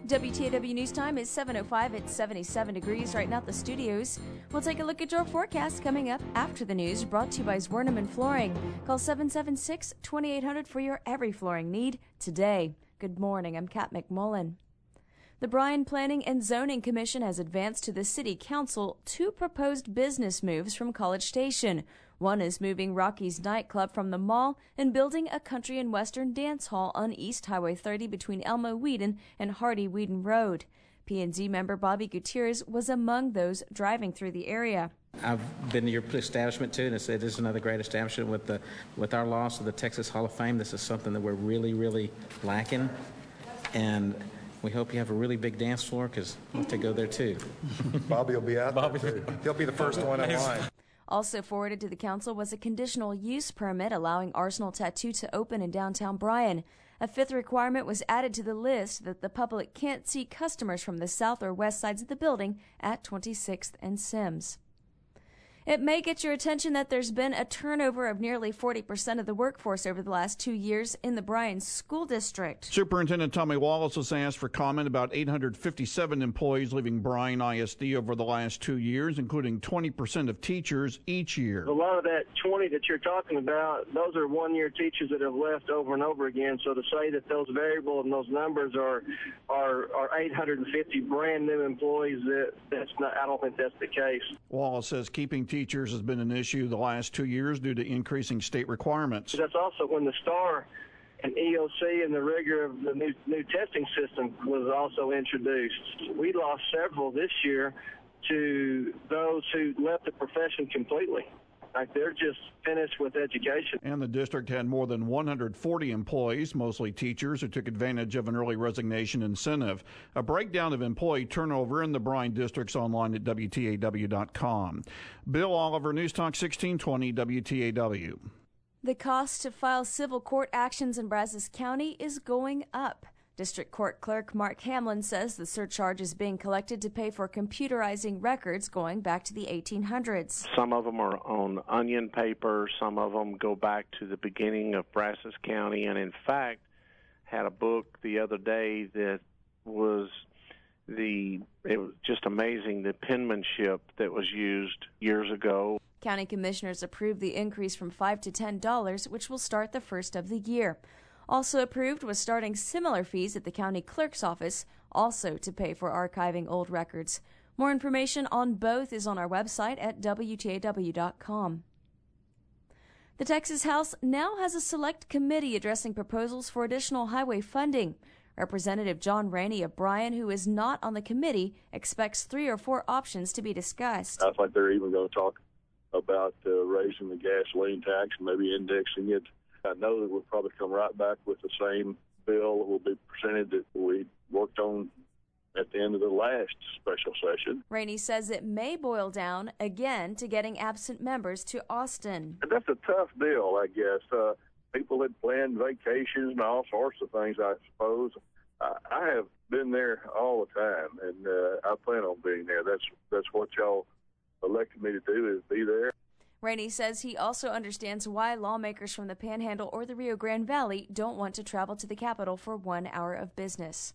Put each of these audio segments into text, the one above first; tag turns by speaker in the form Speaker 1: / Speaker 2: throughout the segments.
Speaker 1: WTAW News Time is 7:05. It's 77 degrees right now at the studios. We'll take a look at your forecast coming up after the news, brought to you by Zwerneman Flooring. Call 776-2800 for your every flooring need today. Good morning. I'm Kat McMullen. The Bryan Planning and Zoning Commission has advanced to the City Council two proposed business moves from College Station. One is moving Rocky's nightclub from the mall and building a country and western dance hall on East Highway 30 between Elmo Whedon and Hardy Whedon Road. P&Z member Bobby Gutierrez was among those driving through the area.
Speaker 2: I've been to your establishment too, and it is another great establishment with our loss of the Texas Hall of Fame. This is something that we're really, really lacking, and we hope you have a really big dance floor because we'll have to go there too.
Speaker 3: Bobby will be out there too. He'll be the first one in line.
Speaker 1: Also forwarded to the council was a conditional use permit allowing Arsenal Tattoo to open in downtown Bryan. A fifth requirement was added to the list that the public can't see customers from the south or west sides of the building at 26th and Sims. It may get your attention that there's been a turnover of nearly 40% of the workforce over the last 2 years in the Bryan School District.
Speaker 4: Superintendent Tommy Wallace has asked for comment about 857 employees leaving Bryan ISD over the last 2 years, including 20% of teachers each year.
Speaker 5: A lot of that 20 that you're talking about, those are one-year teachers that have left over and over again. So to say that those variables and those numbers are 850 brand new employees, that's not. I don't think that's the case.
Speaker 4: Wallace says keeping teachers has been an issue the last 2 years due to increasing state requirements.
Speaker 5: That's also when the STAR and EOC and the rigor of the new testing system was also introduced. We lost several this year to those who left the profession completely. Like they're just finished with education.
Speaker 4: And the district had more than 140 employees, mostly teachers, who took advantage of an early resignation incentive. A breakdown of employee turnover in the Bryan district's online at WTAW.com. Bill Oliver, News Talk 1620 WTAW.
Speaker 1: The cost to file civil court actions in Brazos County is going up. District Court Clerk Mark Hamlin says the surcharge is being collected to pay for computerizing records going back to the 1800s.
Speaker 6: Some of them are on onion paper. Some of them go back to the beginning of Brazos County. And, in fact, had a book the other day that was it was just amazing, the penmanship that was used years ago.
Speaker 1: County commissioners approved the increase from $5 to $10, which will start the first of the year. Also approved was starting similar fees at the county clerk's office, also to pay for archiving old records. More information on both is on our website at WTAW.com. The Texas House now has a select committee addressing proposals for additional highway funding. Representative John Rainey of Bryan, who is not on the committee, expects 3 or 4 options to be discussed.
Speaker 7: I think they're even going to talk about raising the gasoline tax and maybe indexing it. I know that we'll probably come right back with the same bill that will be presented that we worked on at the end of the last special session.
Speaker 1: Rainey says it may boil down again to getting absent members to Austin.
Speaker 7: That's a tough deal, I guess. People that plan vacations and all sorts of things, I suppose. I have been there all the time, and I plan on being there. That's what y'all elected me to do, is be there.
Speaker 1: Rainey says he also understands why lawmakers from the Panhandle or the Rio Grande Valley don't want to travel to the Capitol for 1 hour of business.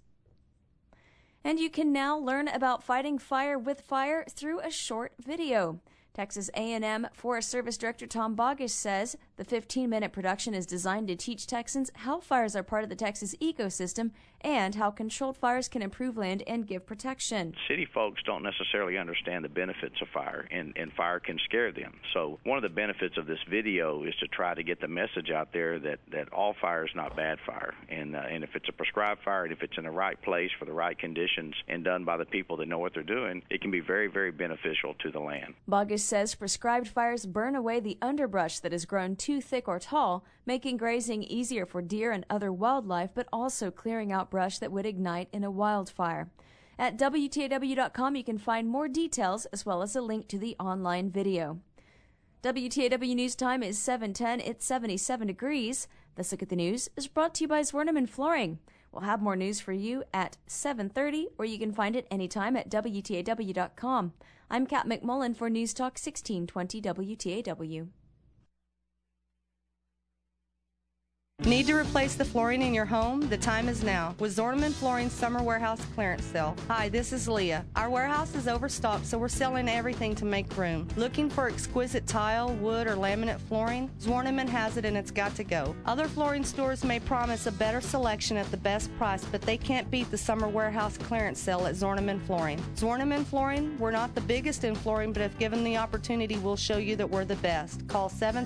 Speaker 1: And you can now learn about fighting fire with fire through a short video. Texas A&M Forest Service Director Tom Bogish says the 15-minute production is designed to teach Texans how fires are part of the Texas ecosystem and how controlled fires can improve land and give protection.
Speaker 8: City folks don't necessarily understand the benefits of fire, and fire can scare them. So one of the benefits of this video is to try to get the message out there that all fire is not bad fire. And if it's a prescribed fire and if it's in the right place for the right conditions and done by the people that know what they're doing, it can be very, very beneficial to the land.
Speaker 1: Bogish says prescribed fires burn away the underbrush that has grown too thick or tall, making grazing easier for deer and other wildlife, but also clearing out brush that would ignite in a wildfire. At WTAW.com, you can find more details as well as a link to the online video. WTAW News Time is 7:10. It's 77 degrees. This Look at the News is brought to you by Zwerneman Flooring. We'll have more news for you at 7:30, or you can find it anytime at WTAW.com. I'm Kat McMullen for News Talk 1620 WTAW.
Speaker 9: Need to replace the flooring in your home? The time is now with Zorneman Flooring's Summer Warehouse Clearance Sale. Hi, this is Leah. Our warehouse is overstocked, so we're selling everything to make room. Looking for exquisite tile, wood, or laminate flooring? Zorneman has it and it's got to go. Other flooring stores may promise a better selection at the best price, but they can't beat the Summer Warehouse Clearance Sale at Zorneman Flooring. Zorneman Flooring, we're not the biggest in flooring, but if given the opportunity, we'll show you that we're the best. Call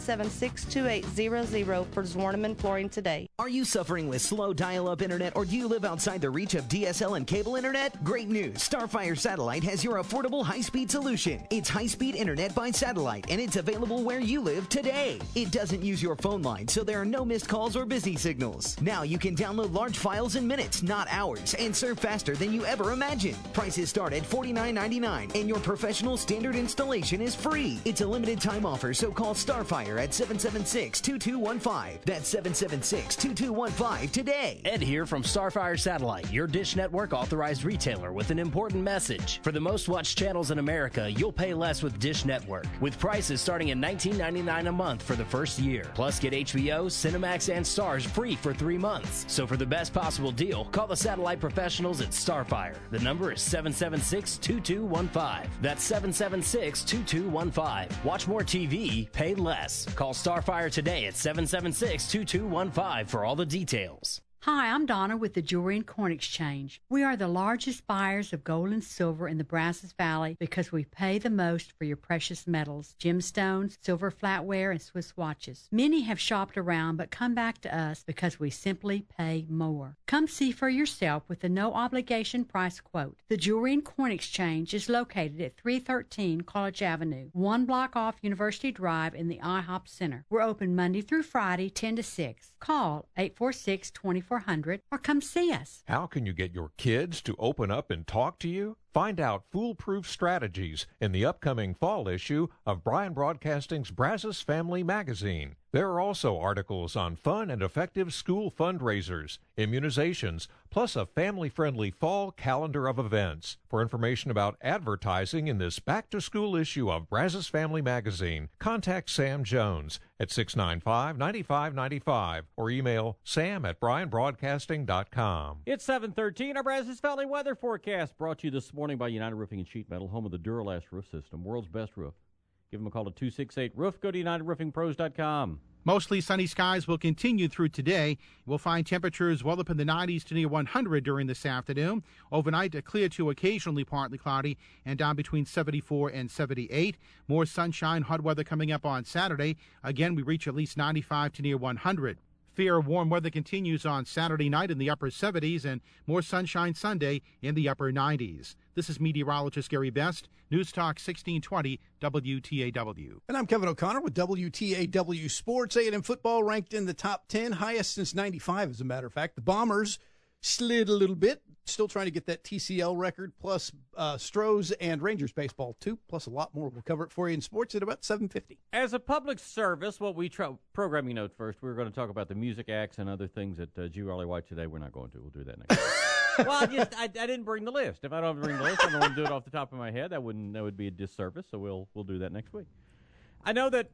Speaker 9: 776-2800 for Zorneman Flooring today.
Speaker 10: Are you suffering with slow dial-up internet, or do you live outside the reach of DSL and cable internet? Great news! Starfire Satellite has your affordable high-speed solution. It's high-speed internet by satellite, and it's available where you live today. It doesn't use your phone line, so there are no missed calls or busy signals. Now you can download large files in minutes, not hours, and surf faster than you ever imagined. Prices start at $49.99, and your professional standard installation is free. It's a limited time offer, so call Starfire at 776-2215. That's 776-2215 today.
Speaker 11: Ed here from Starfire Satellite, your Dish Network authorized retailer, with an important message. For the most watched channels in America, you'll pay less with Dish Network, with prices starting at $19.99 a month for the first year. Plus, get HBO, Cinemax, and Stars free for 3 months. So for the best possible deal, call the satellite professionals at Starfire. The number is 776-2215. That's 776-2215. Watch more TV, pay less. Call Starfire today at 776-2215 for all the details.
Speaker 12: Hi, I'm Donna with the Jewelry and Coin Exchange. We are the largest buyers of gold and silver in the Brazos Valley because we pay the most for your precious metals, gemstones, silver flatware, and Swiss watches. Many have shopped around but come back to us because we simply pay more. Come see for yourself with a no-obligation price quote. The Jewelry and Coin Exchange is located at 313 College Avenue, 1 block off University Drive in the IHOP Center. We're open Monday through Friday, 10 to 6. Call 846-2400 or come see us.
Speaker 13: How can you get your kids to open up and talk to you? Find out foolproof strategies in the upcoming fall issue of Bryan Broadcasting's Brazos Family Magazine. There are also articles on fun and effective school fundraisers, immunizations, plus a family-friendly fall calendar of events. For information about advertising in this back-to-school issue of Brazos Family Magazine, contact Sam Jones at 695-9595 or email sam@bryanbroadcasting.com.
Speaker 14: It's 7:13. Our Brazos Valley weather forecast brought to you this morning by United Roofing and Sheet Metal, home of the Duralast roof system, world's best roof. Give them a call at 268-ROOF. Go to UnitedRoofingPros.com.
Speaker 15: Mostly sunny skies will continue through today. We'll find temperatures well up in the 90s to near 100 during this afternoon. Overnight, a clear to occasionally partly cloudy and down between 74 and 78. More sunshine, hot weather coming up on Saturday. Again, we reach at least 95 to near 100. Fear of warm weather continues on Saturday night in the upper 70s and more sunshine Sunday in the upper 90s. This is meteorologist Gary Best, News Talk 1620 WTAW.
Speaker 16: And I'm Kevin O'Connor with WTAW Sports. A&M football ranked in the top 10, highest since 95, as a matter of fact. The Bombers slid a little bit, still trying to get that TCL record, plus Stros and Rangers baseball, too, plus a lot more. We'll cover it for you in sports at about 7:50.
Speaker 14: As a public service, what we programming note first, we're going to talk about the music acts and other things at G. Raleigh White today. We're not going to. We'll do that next week. Well, I didn't bring the list. If I don't bring the list, I don't want to do it off the top of my head. That would be a disservice. So we'll do that next week. I know that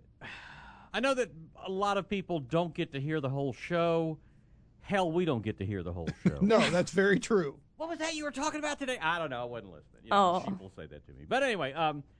Speaker 14: a lot of people don't get to hear the whole show. Hell, we don't get to hear the whole show.
Speaker 16: No, that's very true.
Speaker 14: What was that you were talking about today? I don't know. I wasn't listening. People say that to me. But anyway,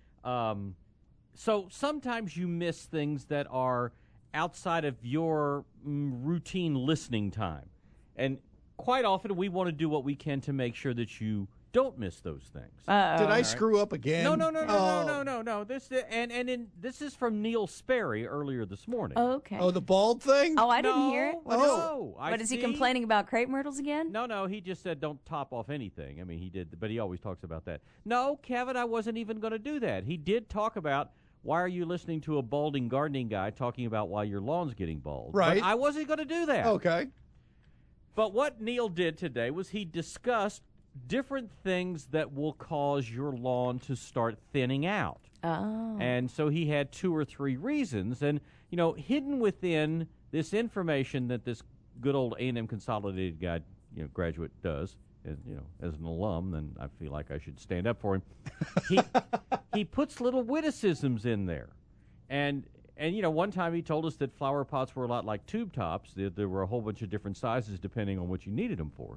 Speaker 14: so sometimes you miss things that are outside of your routine listening time, and quite often, we want to do what we can to make sure that you don't miss those things.
Speaker 16: Did I screw up again?
Speaker 14: No. This is from Neil Sperry earlier this morning.
Speaker 1: Oh, okay.
Speaker 16: Oh, the bald thing?
Speaker 1: Oh, I didn't hear it.
Speaker 14: What
Speaker 1: is he complaining about crepe myrtles again?
Speaker 14: No, he just said don't top off anything. I mean, he did, but he always talks about that. No, Kevin, I wasn't even going to do that. He did talk about why are you listening to a balding gardening guy talking about why your lawn's getting bald.
Speaker 16: Right.
Speaker 14: But I wasn't going to do that.
Speaker 16: Okay.
Speaker 14: But what Neil did today was he discussed different things that will cause your lawn to start thinning out.
Speaker 1: Oh.
Speaker 14: And so he had 2 or 3 reasons. And, hidden within this information that this good old A&M Consolidated guy, graduate does, as an alum, then I feel like I should stand up for him. He puts little witticisms in there. And And, one time he told us that flower pots were a lot like tube tops. There were a whole bunch of different sizes depending on what you needed them for.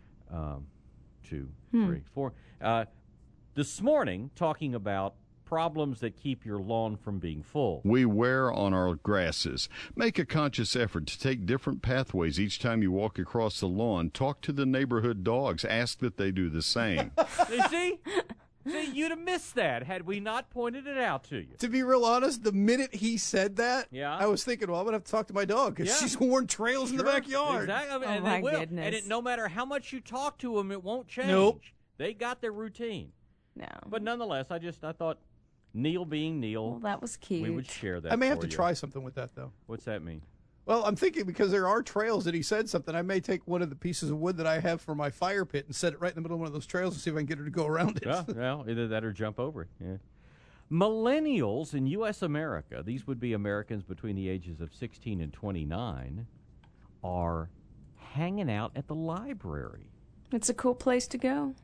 Speaker 14: 2, 3, 4. This morning, talking about problems that keep your lawn from being full.
Speaker 17: We wear on our grasses. Make a conscious effort to take different pathways each time you walk across the lawn. Talk to the neighborhood dogs. Ask that they do the same.
Speaker 14: See, you'd have missed that had we not pointed it out to you.
Speaker 16: To be real honest, the minute he said that,
Speaker 14: yeah.
Speaker 16: I was thinking, well, I'm going to have to talk to my dog because she's worn trails in the backyard.
Speaker 14: Exactly.
Speaker 1: Oh,
Speaker 14: and
Speaker 1: my
Speaker 14: they will.
Speaker 1: goodness.
Speaker 14: And no matter how much you talk to them, it won't change.
Speaker 16: Nope.
Speaker 14: They got their routine.
Speaker 1: No.
Speaker 14: But nonetheless, I thought Neil being Neil.
Speaker 1: Well, that was cute.
Speaker 14: We would share that.
Speaker 16: I may have
Speaker 14: for
Speaker 16: to
Speaker 14: you.
Speaker 16: try something with that, though.
Speaker 14: What's that mean?
Speaker 16: Well, I'm thinking because there are trails that he said something, I may take one of the pieces of wood that I have for my fire pit and set it right in the middle of one of those trails and see if I can get her to go around it.
Speaker 14: Well, either that or jump over it. Yeah. Millennials in U.S. America, these would be Americans between the ages of 16 and 29, are hanging out at the library.
Speaker 1: It's a cool place to go.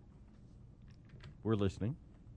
Speaker 14: We're listening.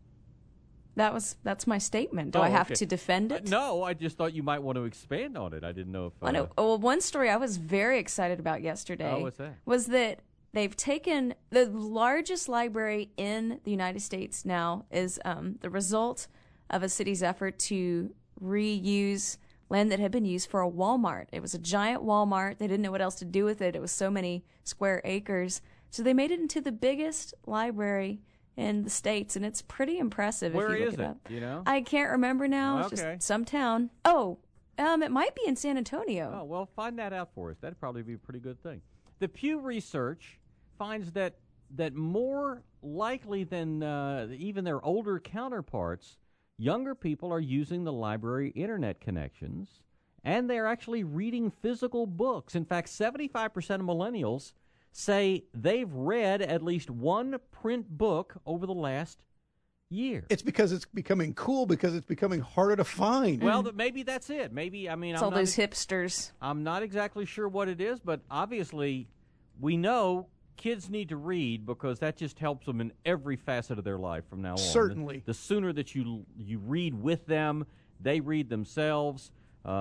Speaker 1: That's my statement. Do I have to defend it?
Speaker 14: No, I just thought you might want to expand on it. I didn't know if...
Speaker 1: Well, one story I was very excited about yesterday
Speaker 14: what's that?
Speaker 1: was that they've taken the largest library in the United States now is the result of a city's effort to reuse land that had been used for a Walmart. It was a giant Walmart. They didn't know what else to do with it. It was so many square acres. So they made it into the biggest library in the States, and it's pretty impressive.
Speaker 14: Where
Speaker 1: if you look
Speaker 14: is
Speaker 1: it
Speaker 14: it?
Speaker 1: up.
Speaker 14: You know?
Speaker 1: I can't remember now. It's
Speaker 14: Okay.
Speaker 1: just some town. Oh, it might be in San Antonio.
Speaker 14: Oh, well, find that out for us. That'd probably be a pretty good thing. The Pew Research finds that more likely than even their older counterparts, younger people are using the library internet connections, and they're actually reading physical books. In fact, 75% of millennials say they've read at least one print book over the last year.
Speaker 16: It's because it's becoming cool, because it's becoming harder to find.
Speaker 14: Well, maybe that's it. Maybe, I mean...
Speaker 1: It's all those hipsters.
Speaker 14: I'm not exactly sure what it is, but obviously we know kids need to read because that just helps them in every facet of their life from now on.
Speaker 16: Certainly.
Speaker 14: The sooner that you read with them, they read themselves.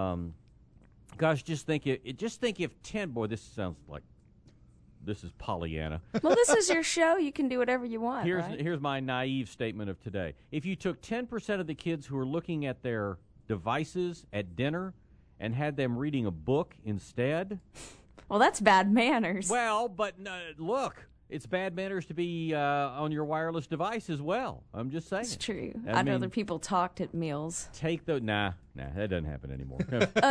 Speaker 14: Gosh, just think if 10... Boy, this sounds like... This is Pollyanna.
Speaker 1: Well, this is your show. You can do whatever you want, right?
Speaker 14: Here's my naive statement of today. If you took 10% of the kids who are looking at their devices at dinner and had them reading a book instead...
Speaker 1: Well, that's bad manners.
Speaker 14: Well, but look, it's bad manners to be on your wireless device as well. I'm just saying.
Speaker 1: It's true.
Speaker 14: I
Speaker 1: I'd
Speaker 14: mean,
Speaker 1: rather people talked at meals.
Speaker 14: Nah, that doesn't happen anymore.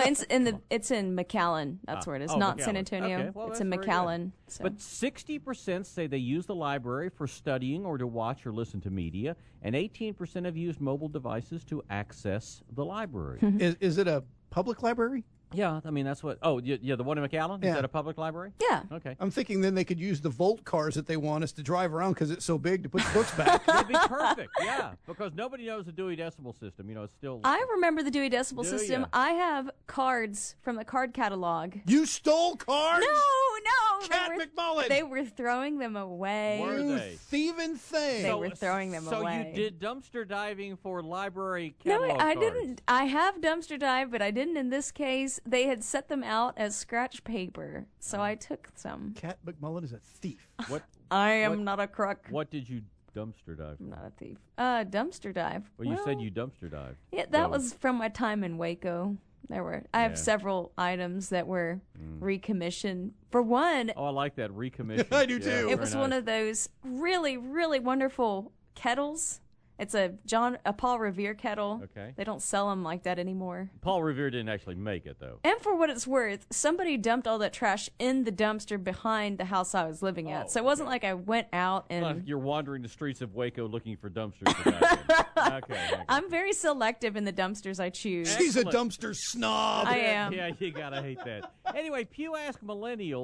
Speaker 1: It's in McAllen. That's where it is. Not
Speaker 14: McAllen.
Speaker 1: San Antonio.
Speaker 14: Okay, well,
Speaker 1: it's
Speaker 14: that's
Speaker 1: in
Speaker 14: very
Speaker 1: McAllen.
Speaker 14: good.
Speaker 1: So.
Speaker 14: But 60% say they use the library for studying or to watch or listen to media, and 18% have used mobile devices to access the library.
Speaker 16: Is it a public library?
Speaker 14: Yeah, I mean, that's what... Oh, yeah, the one in McAllen?
Speaker 16: Yeah.
Speaker 14: Is that a public library?
Speaker 1: Yeah.
Speaker 14: Okay.
Speaker 16: I'm thinking then they could use the Volt cars that they want us to drive around because it's so big to put the books back.
Speaker 14: It'd be perfect, yeah, because nobody knows the Dewey Decimal System. It's still...
Speaker 1: I remember the Dewey Decimal
Speaker 14: Do
Speaker 1: System.
Speaker 14: ya?
Speaker 1: I have cards from the card catalog.
Speaker 16: You stole cards?
Speaker 1: No.
Speaker 16: Cat McMullen.
Speaker 1: They were throwing them away.
Speaker 14: Were
Speaker 16: You
Speaker 14: they?
Speaker 16: thieving thing.
Speaker 1: They were throwing them
Speaker 14: so
Speaker 1: away.
Speaker 14: you did dumpster diving for library
Speaker 1: No,
Speaker 14: catalog
Speaker 1: I
Speaker 14: cards.
Speaker 1: didn't. I have dumpster dive, but I didn't in this case. They had set them out as scratch paper, so I took some.
Speaker 16: Cat McMullen is a thief.
Speaker 14: What?
Speaker 1: I am not a crook.
Speaker 14: What did you dumpster dive?
Speaker 1: I'm not a thief. Dumpster dive.
Speaker 14: Well, you said you dumpster dived.
Speaker 1: Yeah, that was from my time in Waco. I have several items that were recommissioned. For one,
Speaker 14: Oh, I like that recommission.
Speaker 16: I do too.
Speaker 1: it was one of those really, really wonderful kettles. It's a Paul Revere kettle.
Speaker 14: Okay.
Speaker 1: They don't sell them like that anymore.
Speaker 14: Paul Revere didn't actually make it, though.
Speaker 1: And for what it's worth, somebody dumped all that trash in the dumpster behind the house I was living at. So it wasn't like I went out and...
Speaker 14: Well, you're wandering the streets of Waco looking for dumpsters. Okay.
Speaker 1: I'm very selective in the dumpsters I choose.
Speaker 16: She's a dumpster snob.
Speaker 1: I am.
Speaker 14: Yeah, you gotta hate that. Anyway, Pew asked what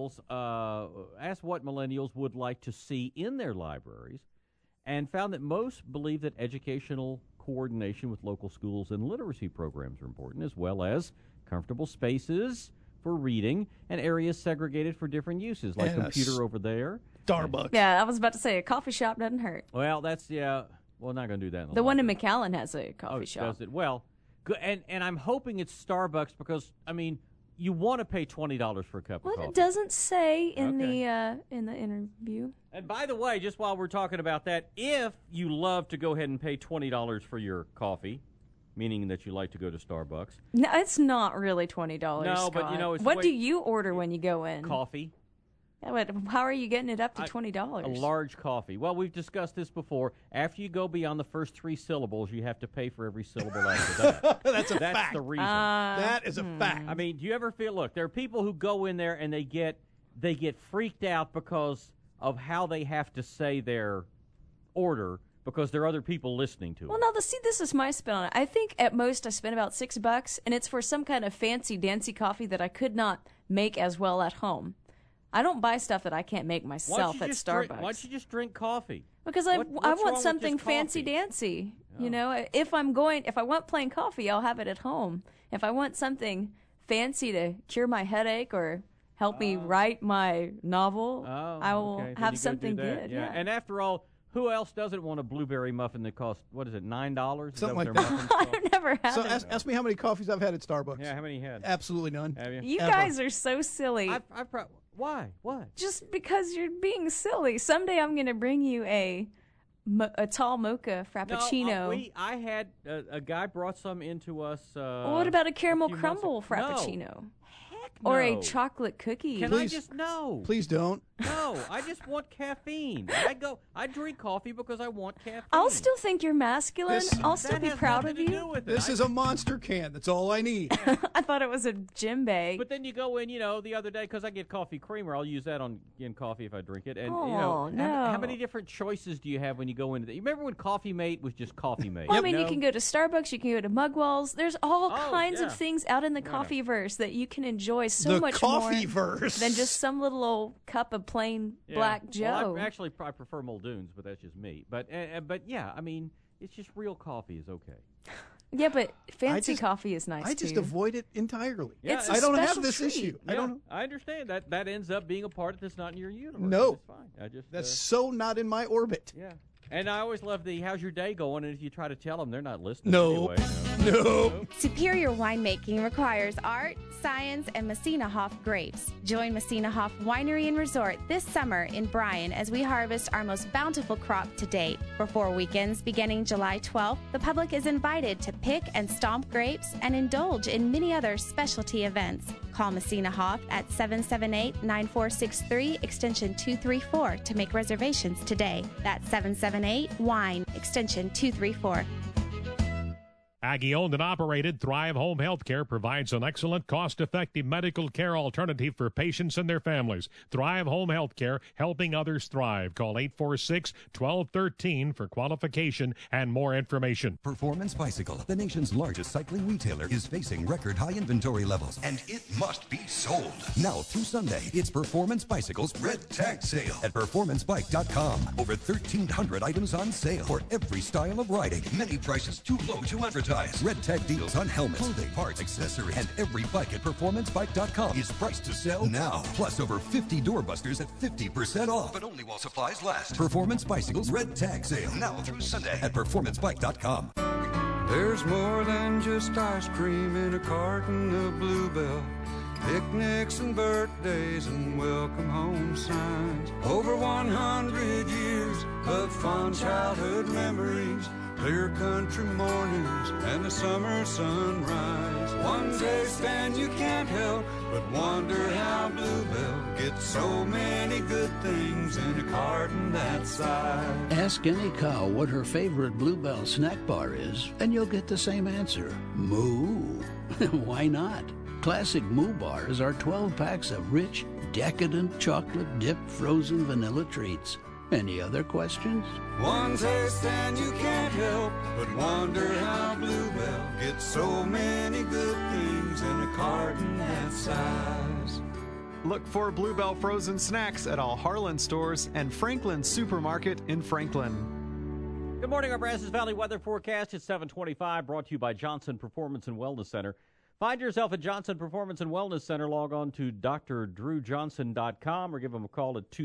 Speaker 14: millennials would like to see in their libraries, and found that most believe that educational coordination with local schools and literacy programs are important, as well as comfortable spaces for reading and areas segregated for different uses, like
Speaker 16: And a
Speaker 14: computer over there.
Speaker 16: Starbucks.
Speaker 1: Yeah, I was about to say a coffee shop doesn't hurt.
Speaker 14: Well, that's, yeah, well, not going to do that in
Speaker 1: The one in
Speaker 14: library.
Speaker 1: McAllen has a coffee shop.
Speaker 14: Does it? Well, And I'm hoping it's Starbucks because, I mean, you want to pay $20 for a cup of coffee.
Speaker 1: Well, it doesn't say in the interview.
Speaker 14: And by the way, just while we're talking about that, if you love to go ahead and pay $20 for your coffee, meaning that you like to go to Starbucks.
Speaker 1: No, it's not really $20,
Speaker 14: No,
Speaker 1: Scott.
Speaker 14: but, you know, it's
Speaker 1: what do you order when you go in?
Speaker 14: Coffee.
Speaker 1: Yeah, but how are you getting it up to $20?
Speaker 14: A large coffee. Well, we've discussed this before. After you go beyond the first 3 syllables, you have to pay for every syllable after that.
Speaker 16: That's
Speaker 14: the reason.
Speaker 16: That is a fact.
Speaker 14: I mean, do you ever feel, look, there are people who go in there and they get freaked out because of how they have to say their order because there are other people listening to it.
Speaker 1: Well, no, this is my spin on it. I think at most I spent about $6, and it's for some kind of fancy dancy coffee that I could not make as well at home. I don't buy stuff that I can't make myself at Starbucks.
Speaker 14: Why don't you just drink coffee?
Speaker 1: Because I want something fancy dancy.
Speaker 14: Oh.
Speaker 1: You know, if I want plain coffee, I'll have it at home. If I want something fancy to cure my headache or help me write my novel, I will have something good.
Speaker 14: Yeah. And after all, who else doesn't want a blueberry muffin that costs, what is it, $9?
Speaker 16: Something like that.
Speaker 1: I've never had it.
Speaker 16: So ask me how many coffees I've had at Starbucks.
Speaker 14: Yeah, how many you had?
Speaker 16: Absolutely none.
Speaker 14: Have you?
Speaker 1: You guys are so silly.
Speaker 14: Why? What?
Speaker 1: Just because you're being silly. Someday I'm going to bring you a tall mocha frappuccino.
Speaker 14: No, I had a guy brought some into us.
Speaker 1: What about a caramel crumble frappuccino?
Speaker 14: No.
Speaker 1: Or a chocolate cookie?
Speaker 14: Can I just no?
Speaker 16: Please don't.
Speaker 14: No, I just want caffeine. I drink coffee because I want caffeine.
Speaker 1: I'll still think you're masculine. I'll still be proud of you.
Speaker 16: This is a monster can. That's all I need.
Speaker 1: I thought it was a gym bag.
Speaker 14: But then you go in, the other day, because I get coffee creamer, I'll use that in coffee if I drink it. And,
Speaker 1: no.
Speaker 14: How many different choices do you have when you go into that? You remember when Coffee Mate was just Coffee Mate?
Speaker 1: Well, I mean, you can go to Starbucks, you can go to Mugwell's. There's all kinds of things out in the coffeeverse that you can enjoy so much more than just some little old cup of plain Black Joe.
Speaker 14: Well, I prefer Muldoon's, but that's just me. But yeah, I mean, it's just real coffee is okay.
Speaker 1: Yeah, but fancy coffee is nice,
Speaker 16: I just
Speaker 1: too.
Speaker 16: avoid it entirely.
Speaker 14: Yeah,
Speaker 16: I don't have this issue.
Speaker 14: Yeah, I understand that ends up being a part that's not in your universe.
Speaker 16: No.
Speaker 14: It's fine.
Speaker 16: That's so not in my orbit.
Speaker 14: Yeah. And I always love how's your day going? And if you try to tell them, they're not listening
Speaker 16: No.
Speaker 14: anyway.
Speaker 16: No.
Speaker 18: Superior winemaking requires art, science, and Messina Hoff grapes. Join Messina Hoff Winery and Resort this summer in Bryan as we harvest our most bountiful crop to date. For 4 weekends beginning July 12th, the public is invited to pick and stomp grapes and indulge in many other specialty events. Call Messina Hoff at 778-9463 extension 234 to make reservations today. That's 778-WINE extension 234.
Speaker 19: Aggie-owned and operated, Thrive Home Healthcare provides an excellent, cost-effective medical care alternative for patients and their families. Thrive Home Healthcare, helping others thrive. Call 846-1213 for qualification and more information.
Speaker 20: Performance Bicycle, the nation's largest cycling retailer, is facing record high inventory levels, and it must be sold. Now through Sunday, it's Performance Bicycle's Red Tag Sale at performancebike.com. Over 1,300 items on sale for every style of riding. Many prices too low to advertise. Red Tag deals on helmets, clothing, parts, accessories, and every bike at performancebike.com is priced to sell now. Plus over 50 doorbusters at 50% off, but only while supplies last. Performance Bicycle's Red Tag Sale now through Sunday at performancebike.com.
Speaker 21: There's more than just ice cream in a carton of Bluebell. Picnics and birthdays and welcome home signs. Over 100 years of fond childhood memories. Clear country mornings and the summer sunrise. One taste and you can't help but wonder how Bluebell gets so many good things in a carton that size.
Speaker 22: Ask any cow what her favorite Bluebell snack bar is, and you'll get the same answer. Moo. Why not? Classic Moo bars are 12 packs of rich, decadent chocolate-dipped frozen vanilla treats. Any other questions?
Speaker 21: One taste and you can't help but wonder how Bluebell gets so many good things in a carton that size.
Speaker 23: Look for Bluebell frozen snacks at all Harlan stores and Franklin Supermarket in Franklin.
Speaker 14: Good morning, our Brazos Valley weather forecast. It's 7:25, brought to you by Johnson Performance and Wellness Center. Find yourself at Johnson Performance and Wellness Center. Log on to drdrewjohnson.com or give them a call at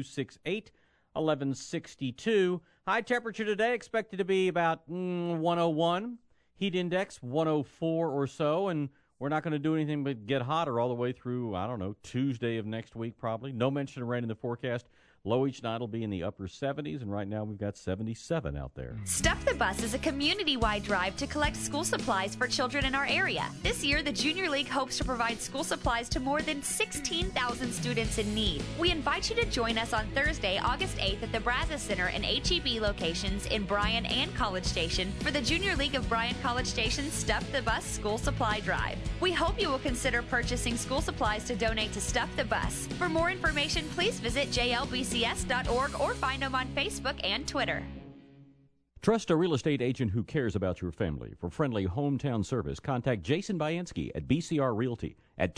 Speaker 14: 268-1162. High temperature today expected to be about 101. Heat index 104 or so, and we're not going to do anything but get hotter all the way through, I don't know, Tuesday of next week probably. No mention of rain in the forecast. Low each night will be in the upper 70s, and right now we've got 77 out there.
Speaker 2: Stuff the Bus is a community-wide drive to collect school supplies for children in our area. This year, the Junior League hopes to provide school supplies to more than 16,000 students in need. We invite you to join us on Thursday, August 8th at the Brazos Center and HEB locations in Bryan and College Station for the Junior League of Bryan College Station's Stuff the Bus School Supply Drive. We hope you will consider purchasing school supplies to donate to Stuff the Bus. For more information, please visit jlbcs.org or find them on Facebook and Twitter.
Speaker 14: Trust a real estate agent who cares about your family. For friendly hometown service, contact Jason Bayansky at BCR Realty at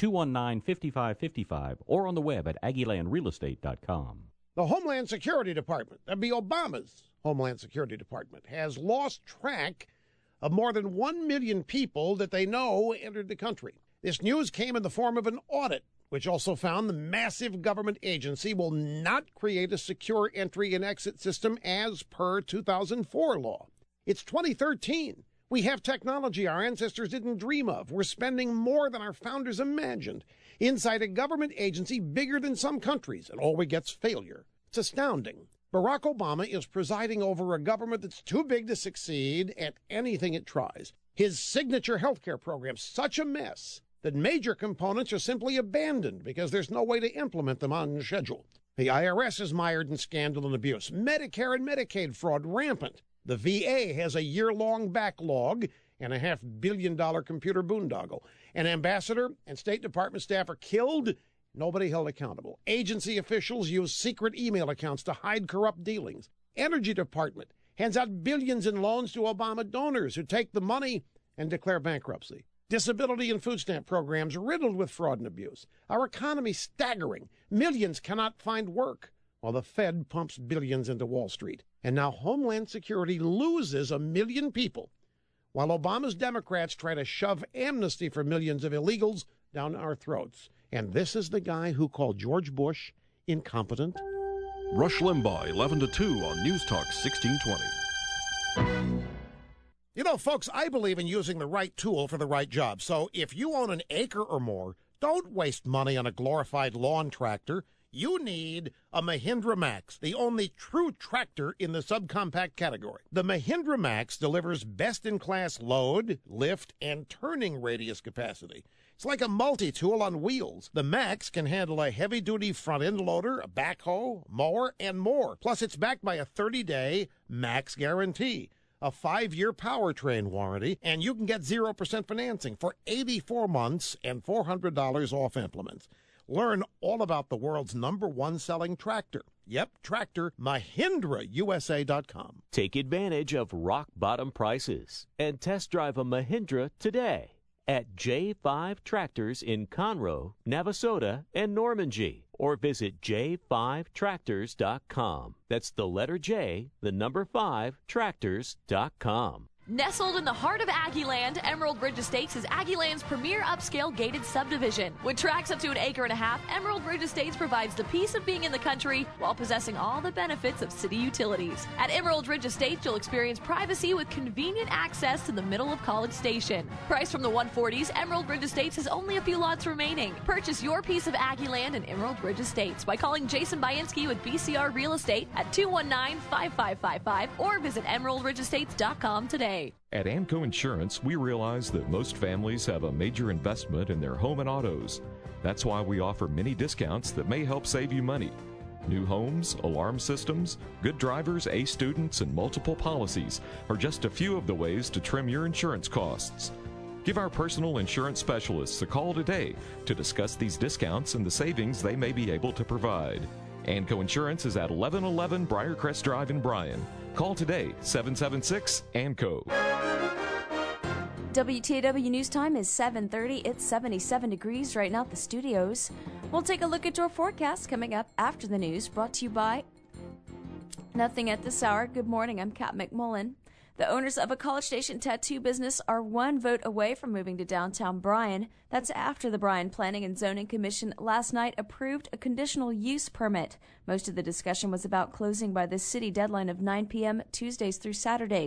Speaker 14: 219-5555 or on the web at aggielandrealestate.com.
Speaker 3: The Homeland Security Department, that'd be Obama's Homeland Security Department, has lost track of more than 1 million people that they know entered the country. This news came in the form of an audit, which also found the massive government agency will not create a secure entry and exit system as per 2004 law. It's 2013. We have technology our ancestors didn't dream of. We're spending more than our founders imagined inside a government agency bigger than some countries, and all we get's failure. It's astounding. Barack Obama is presiding over a government that's too big to succeed at anything it tries. His signature health care program's such a mess that major components are simply abandoned because there's no way to implement them on schedule. The IRS is mired in scandal and abuse. Medicare and Medicaid fraud rampant. The VA has a year-long backlog and a $500 million computer boondoggle. An ambassador and State Department staff are killed, nobody held accountable. Agency officials use secret email accounts to hide corrupt dealings. Energy Department hands out billions in loans to Obama donors who take the money and declare bankruptcy. Disability and food stamp programs riddled with fraud and abuse. Our economy staggering. Millions cannot find work, while the Fed pumps billions into Wall Street. And now Homeland Security loses 1 million people, while Obama's Democrats try to shove amnesty for millions of illegals down our throats. And this is the guy who called George Bush incompetent.
Speaker 5: Rush Limbaugh, 11 to 2 on News Talk 1620.
Speaker 3: You know, folks, I believe in using the right tool for the right job. So if you own an acre or more, don't waste money on a glorified lawn tractor. You need a Mahindra Max, the only true tractor in the subcompact category. The Mahindra Max delivers best-in-class load, lift, and turning radius capacity. It's like a multi-tool on wheels. The Max can handle a heavy-duty front-end loader, a backhoe, mower, and more. Plus, it's backed by a 30-day Max guarantee, a 5-year powertrain warranty, and you can get 0% financing for 84 months and $400 off implements. Learn all about the world's #1 selling tractor. Yep, tractor, MahindraUSA.com.
Speaker 24: Take advantage of rock-bottom prices and test drive a Mahindra today at J5 Tractors in Conroe, Navasota, and Normandy, or visit j5tractors.com. That's the letter J, the number 5, tractors.com.
Speaker 25: Nestled in the heart of Aggieland, Emerald Ridge Estates is Aggieland's premier upscale gated subdivision. With tracts up to 1.5 acres, Emerald Ridge Estates provides the peace of being in the country while possessing all the benefits of city utilities. At Emerald Ridge Estates, you'll experience privacy with convenient access to the middle of College Station. Priced from the 140s, Emerald Ridge Estates has only a few lots remaining. Purchase your piece of Aggieland and Emerald Ridge Estates by calling Jason Bayansky with BCR Real Estate at 219-5555 or visit emeraldridgeestates.com today.
Speaker 13: At ANCO Insurance, we realize that most families have a major investment in their home and autos. That's why we offer many discounts that may help save you money. New homes, alarm systems, good drivers, A students, and multiple policies are just a few of the ways to trim your insurance costs. Give our personal insurance specialists a call today to discuss these discounts and the savings they may be able to provide. ANCO Insurance is at 1111 Briarcrest Drive in Bryan. Call today, 776-ANCO.
Speaker 1: WTAW News Time is 7:30. It's 77 degrees right now at the studios. We'll take a look at your forecast coming up after the news, brought to you by Nothing at This Hour. Good morning, I'm Kat McMullen. The owners of a College Station tattoo business are one vote away from moving to downtown Bryan. That's after the Bryan Planning and Zoning Commission last night approved a conditional use permit. Most of the discussion was about closing by the city deadline of 9 p.m. Tuesdays through Saturdays.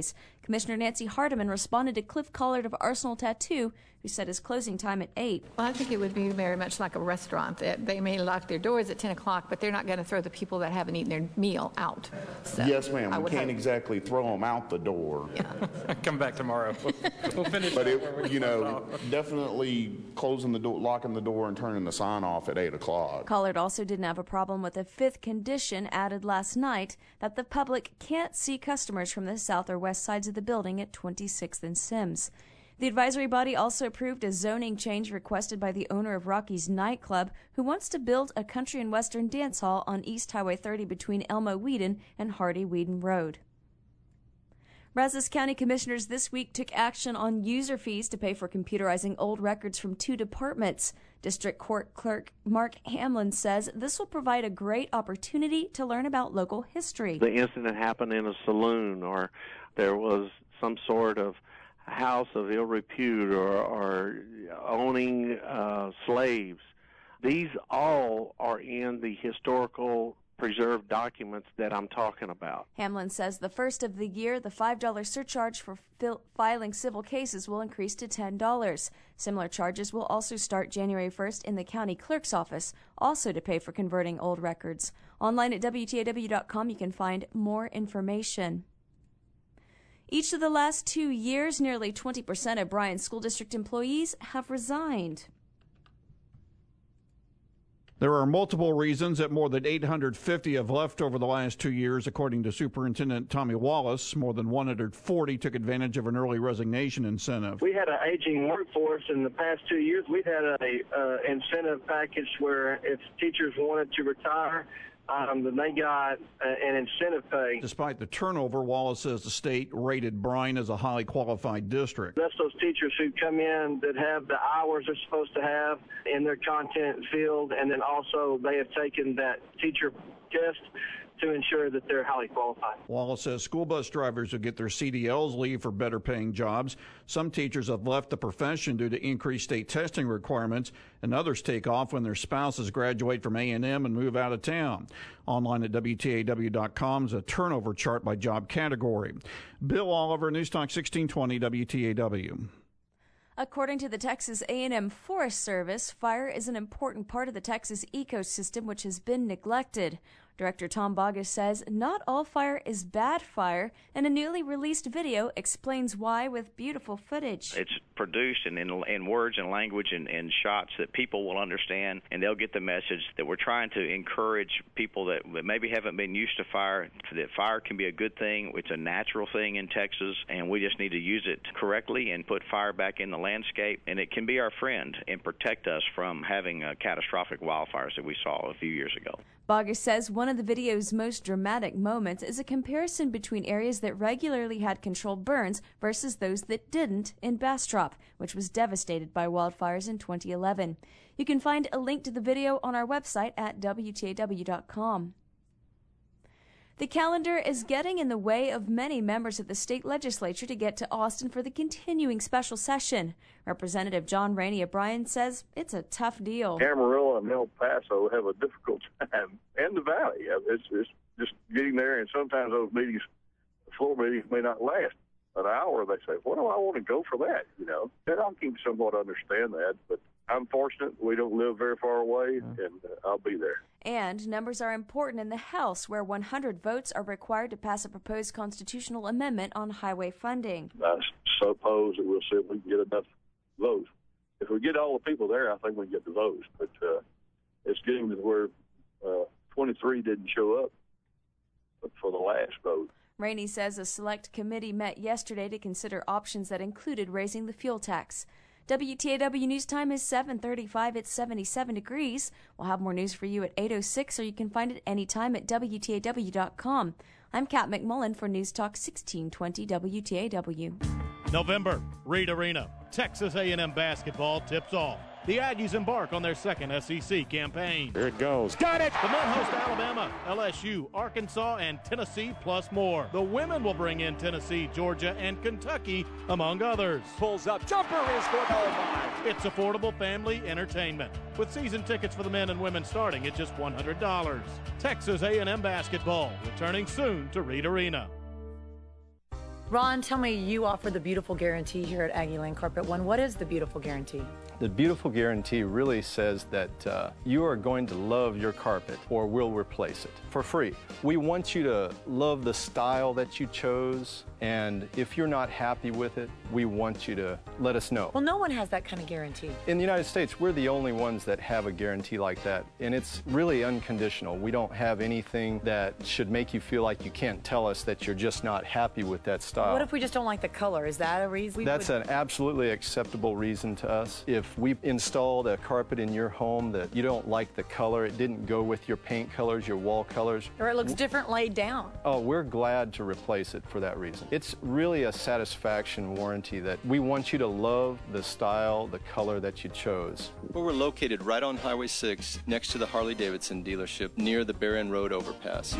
Speaker 1: Commissioner Nancy Hardiman responded to Cliff Collard of Arsenal Tattoo, who set his closing time at 8.
Speaker 4: Well, I think it would be very much like a restaurant. They may lock their doors at 10 o'clock, but they're not going to throw the people that haven't eaten their meal out. So
Speaker 6: yes, ma'am. We can't exactly throw them out the door.
Speaker 4: Yeah.
Speaker 7: Come back tomorrow. We'll finish.
Speaker 6: But definitely closing the door, locking the door, and turning the sign off at 8 o'clock.
Speaker 1: Collard also didn't have a problem with a fifth condition added last night, that the public can't see customers from the south or west sides of the building at 26th and Sims. The advisory body also approved a zoning change requested by the owner of Rocky's nightclub, who wants to build a country and western dance hall on East Highway 30 between Elmo Whedon and Hardy Whedon Road. Brazos County commissioners this week took action on user fees to pay for computerizing old records from 2 departments. District Court Clerk Mark Hamlin says this will provide a great opportunity to learn about local history.
Speaker 8: The incident happened in a saloon, or there was some sort of house of ill repute, or owning slaves. These all are in the historical preserved documents that I'm talking about.
Speaker 1: Hamlin says the first of the year, the $5 surcharge for filing civil cases will increase to $10. Similar charges will also start January 1st in the county clerk's office, also to pay for converting old records. Online at WTAW.com you can find more information. Each of the last 2 years, nearly 20% of Bryan School District employees have resigned.
Speaker 9: There are multiple reasons that more than 850 have left over the last 2 years, according to Superintendent Tommy Wallace. More than 140 took advantage of an early resignation incentive.
Speaker 26: We had an aging workforce in the past 2 years. We've had a incentive package where if teachers wanted to retire, then they got an incentive pay.
Speaker 9: Despite the turnover, Wallace says the state rated Bryan as a highly qualified district.
Speaker 26: That's those teachers who come in that have the hours they're supposed to have in their content field, and then also they have taken that teacher test to ensure that they're highly qualified.
Speaker 9: Wallace says school bus drivers who get their CDLs leave for better paying jobs. Some teachers have left the profession due to increased state testing requirements, and others take off when their spouses graduate from A&M and move out of town. Online at WTAW.com is a turnover chart by job category. Bill Oliver, News Talk 1620 WTAW.
Speaker 1: According to the Texas A&M Forest Service, fire is an important part of the Texas ecosystem which has been neglected. Director Tom Bogus says not all fire is bad fire, and a newly released video explains why with beautiful footage.
Speaker 27: It's produced in words and language and shots that people will understand, and they'll get the message that we're trying to encourage people that maybe haven't been used to fire, that fire can be a good thing. It's a natural thing in Texas, and we just need to use it correctly and put fire back in the landscape, and it can be our friend and protect us from having catastrophic wildfires that we saw a few years ago.
Speaker 1: Bogus says one of the video's most dramatic moments is a comparison between areas that regularly had controlled burns versus those that didn't in Bastrop, which was devastated by wildfires in 2011. You can find a link to the video on our website at WTAW.com. The calendar is getting in the way of many members of the state legislature to get to Austin for the continuing special session. Representative John Rainey of Bryan says it's a tough deal.
Speaker 28: Amarillo and El Paso have a difficult time, and the Valley. It's just getting there, and sometimes those meetings, floor meetings, may not last an hour. They say, "Well, I want to go for that," and I can somewhat understand that, but I'm fortunate we don't live very far away, and I'll be there.
Speaker 1: And numbers are important in the House, where 100 votes are required to pass a proposed constitutional amendment on highway funding.
Speaker 28: I suppose that we'll see if we can get enough votes. If we get all the people there, I think we can get the votes. But it's getting to where 23 didn't show up for the last vote.
Speaker 1: Rainey says a select committee met yesterday to consider options that included raising the fuel tax. WTAW News Time is 7:35. It's 77 degrees. We'll have more news for you at 8:06, or you can find it anytime at WTAW.com. I'm Kat McMullen for News Talk 1620 WTAW.
Speaker 29: November, Reed Arena. Texas A&M basketball tips off. The Aggies embark on their second SEC campaign.
Speaker 30: Here it goes. Got it!
Speaker 29: The men host Alabama, LSU, Arkansas, and Tennessee, plus more. The women will bring in Tennessee, Georgia, and Kentucky, among others.
Speaker 30: Pulls up. Jumper is good. Oh, my.
Speaker 29: It's affordable family entertainment, with season tickets for the men and women starting at just $100. Texas A&M basketball, returning soon to Reed Arena.
Speaker 10: Ron, tell me, you offer the beautiful guarantee here at Aggieland Carpet One. What is the beautiful guarantee?
Speaker 11: The beautiful guarantee really says that you are going to love your carpet or we'll replace it for free. We want you to love the style that you chose, and if you're not happy with it, we want you to let us know.
Speaker 10: Well, no one has that kind of guarantee.
Speaker 11: In the United States, we're the only ones that have a guarantee like that, and it's really unconditional. We don't have anything that should make you feel like you can't tell us that you're just not happy with that style.
Speaker 10: What if we just don't like the color? Is that a reason?
Speaker 11: That's an absolutely acceptable reason to us. If we installed a carpet in your home that you don't like the color, it didn't go with your paint colors, your wall colors.
Speaker 10: Or it looks different laid down.
Speaker 11: Oh, we're glad to replace it for that reason. It's really a satisfaction warranty that we want you to love the style, the color that you chose. Well, we're located right on Highway 6 next to the Harley-Davidson dealership near the Barron Road overpass.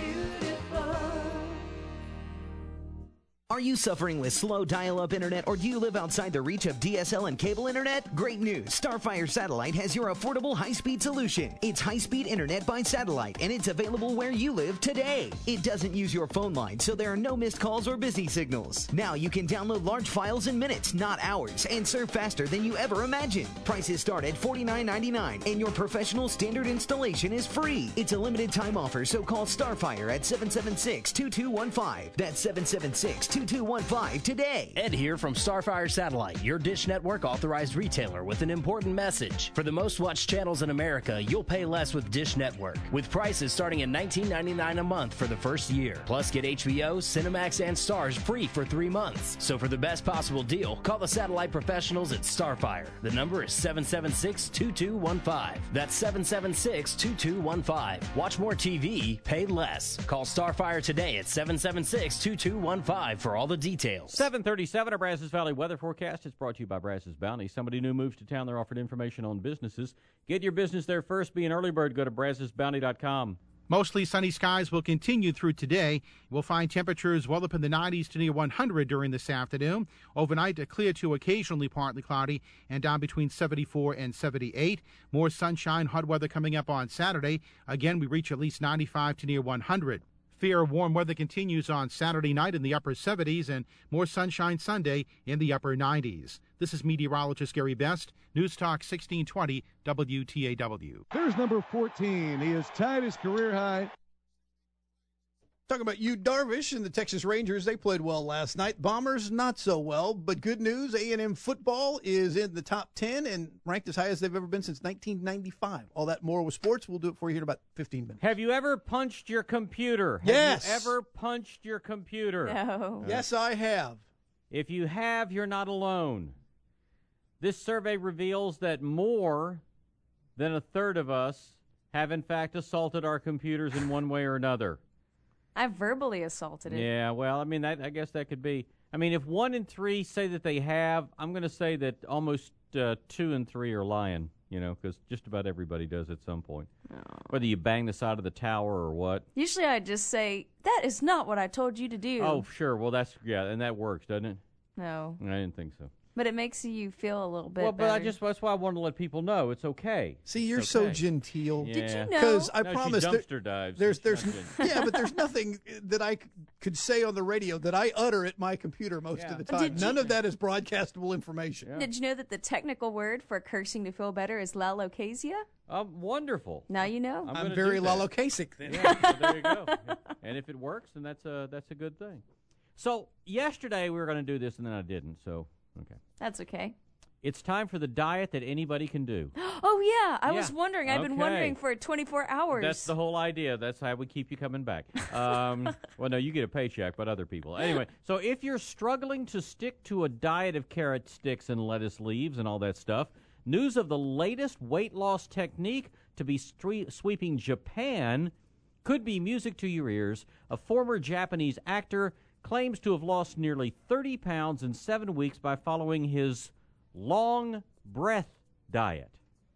Speaker 12: Are you suffering with slow dial-up internet, or do you live outside the reach of DSL and cable internet? Great news! Starfire Satellite has your affordable high-speed solution. It's high-speed internet by satellite, and it's available where you live today. It doesn't use your phone line, so there are no missed calls or busy signals. Now you can download large files in minutes, not hours, and surf faster than you ever imagined. Prices start at $49.99, and your professional standard installation is free. It's a limited time offer, so call Starfire at 776-2215. That's 776-2215 today.
Speaker 15: Ed here from Starfire Satellite, your Dish Network authorized retailer, with an important message. For the most watched channels in America, you'll pay less with Dish Network, with prices starting at $19.99 a month for the first year. Plus, get HBO, Cinemax, and Stars free for 3 months. So for the best possible deal, call the satellite professionals at Starfire. The number is 776-2215. That's 776-2215. Watch more TV, pay less. Call Starfire today at 776-2215 for all the details.
Speaker 14: 737, our Brazos Valley weather forecast is brought to you by Brazos Bounty. Somebody new moves to town. They're offered information on businesses. Get your business there first. Be an early bird. Go to brazosbounty.com.
Speaker 16: Mostly sunny skies will continue through today. We'll find temperatures well up in the 90s to near 100 during this afternoon. Overnight, clear to occasionally partly cloudy and down between 74 and 78. More sunshine, hot weather coming up on Saturday. Again, we reach at least 95 to near 100. Fear warm weather continues on Saturday night in the upper 70s and more sunshine Sunday in the upper 90s. This is meteorologist Gary Best, News Talk 1620 WTAW.
Speaker 17: There's number 14. He has tied his career high.
Speaker 18: Talking about Yu Darvish and the Texas Rangers, they played well last night. Bombers, not so well, but good news, A&M football is in the top 10 and ranked as high as they've ever been since 1995. All that more with sports. We'll do it for you here in about 15 minutes.
Speaker 14: Have you ever punched your computer?
Speaker 18: Yes.
Speaker 14: Have you ever punched your computer?
Speaker 1: No.
Speaker 18: Yes, I have.
Speaker 14: If you have, you're not alone. This survey reveals that more than a third of us have, in fact, assaulted our computers in one way or another.
Speaker 1: I've verbally assaulted it.
Speaker 14: Yeah, well, I mean, I guess that could be. I mean, if 1 in 3 say that they have, I'm going to say that almost 2 in 3 are lying, because just about everybody does at some point. Oh. Whether you bang the side of the tower or what.
Speaker 1: Usually I just say, that is not what I told you to do.
Speaker 14: Oh, sure. Well, and that works, doesn't it?
Speaker 1: No.
Speaker 14: I didn't think so.
Speaker 1: But it makes you feel a little bit
Speaker 14: better.
Speaker 1: better.
Speaker 14: That's why I wanted to let people know it's okay.
Speaker 18: See, you're so genteel.
Speaker 14: Yeah.
Speaker 18: Did you know? Because I promise
Speaker 14: she dumpster dives.
Speaker 18: There's but there's nothing that I could say on the radio that I utter at my computer most of the time. None of that is broadcastable information.
Speaker 1: Yeah. Did you know that the technical word for cursing to feel better is lalocasia?
Speaker 14: Wonderful.
Speaker 1: Now you know.
Speaker 18: I'm very lalocasic then.
Speaker 14: Yeah, so there you go. And if it works, then that's a good thing. So yesterday we were going to do this, and then I didn't. So okay.
Speaker 1: That's okay.
Speaker 14: It's time for the diet that anybody can do.
Speaker 1: Oh, yeah. I was wondering. I've been wondering for 24 hours.
Speaker 14: That's the whole idea. That's how we keep you coming back. Well, no, you get a paycheck, but other people. Anyway, so if you're struggling to stick to a diet of carrot sticks and lettuce leaves and all that stuff, news of the latest weight loss technique to be sweeping Japan could be music to your ears. A former Japanese actor claims to have lost nearly 30 pounds in 7 weeks by following his long breath diet.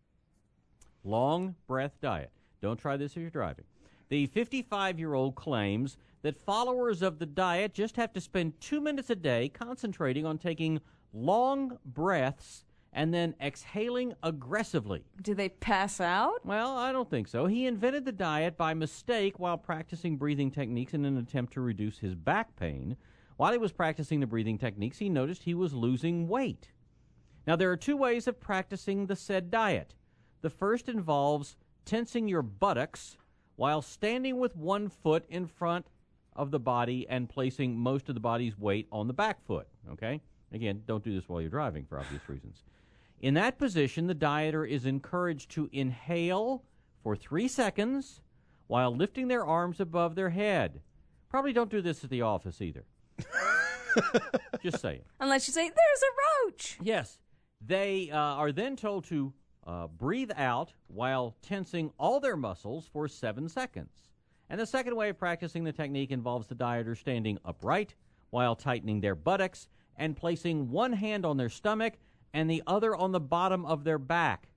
Speaker 14: Long breath diet. Don't try this if you're driving. The 55-year-old claims that followers of the diet just have to spend 2 minutes a day concentrating on taking long breaths and then exhaling aggressively.
Speaker 1: Do they pass out?
Speaker 14: Well, I don't think so. He invented the diet by mistake while practicing breathing techniques in an attempt to reduce his back pain. While he was practicing the breathing techniques, he noticed he was losing weight. Now, there are 2 ways of practicing the said diet. The first involves tensing your buttocks while standing with one foot in front of the body and placing most of the body's weight on the back foot, okay? Again, don't do this while you're driving for obvious reasons. In that position, the dieter is encouraged to inhale for 3 seconds while lifting their arms above their head. Probably don't do this at the office either. Just saying.
Speaker 1: Unless you say, there's a roach.
Speaker 14: Yes. They are then told to breathe out while tensing all their muscles for 7 seconds. And the second way of practicing the technique involves the dieter standing upright while tightening their buttocks and placing one hand on their stomach and the other on the bottom of their back.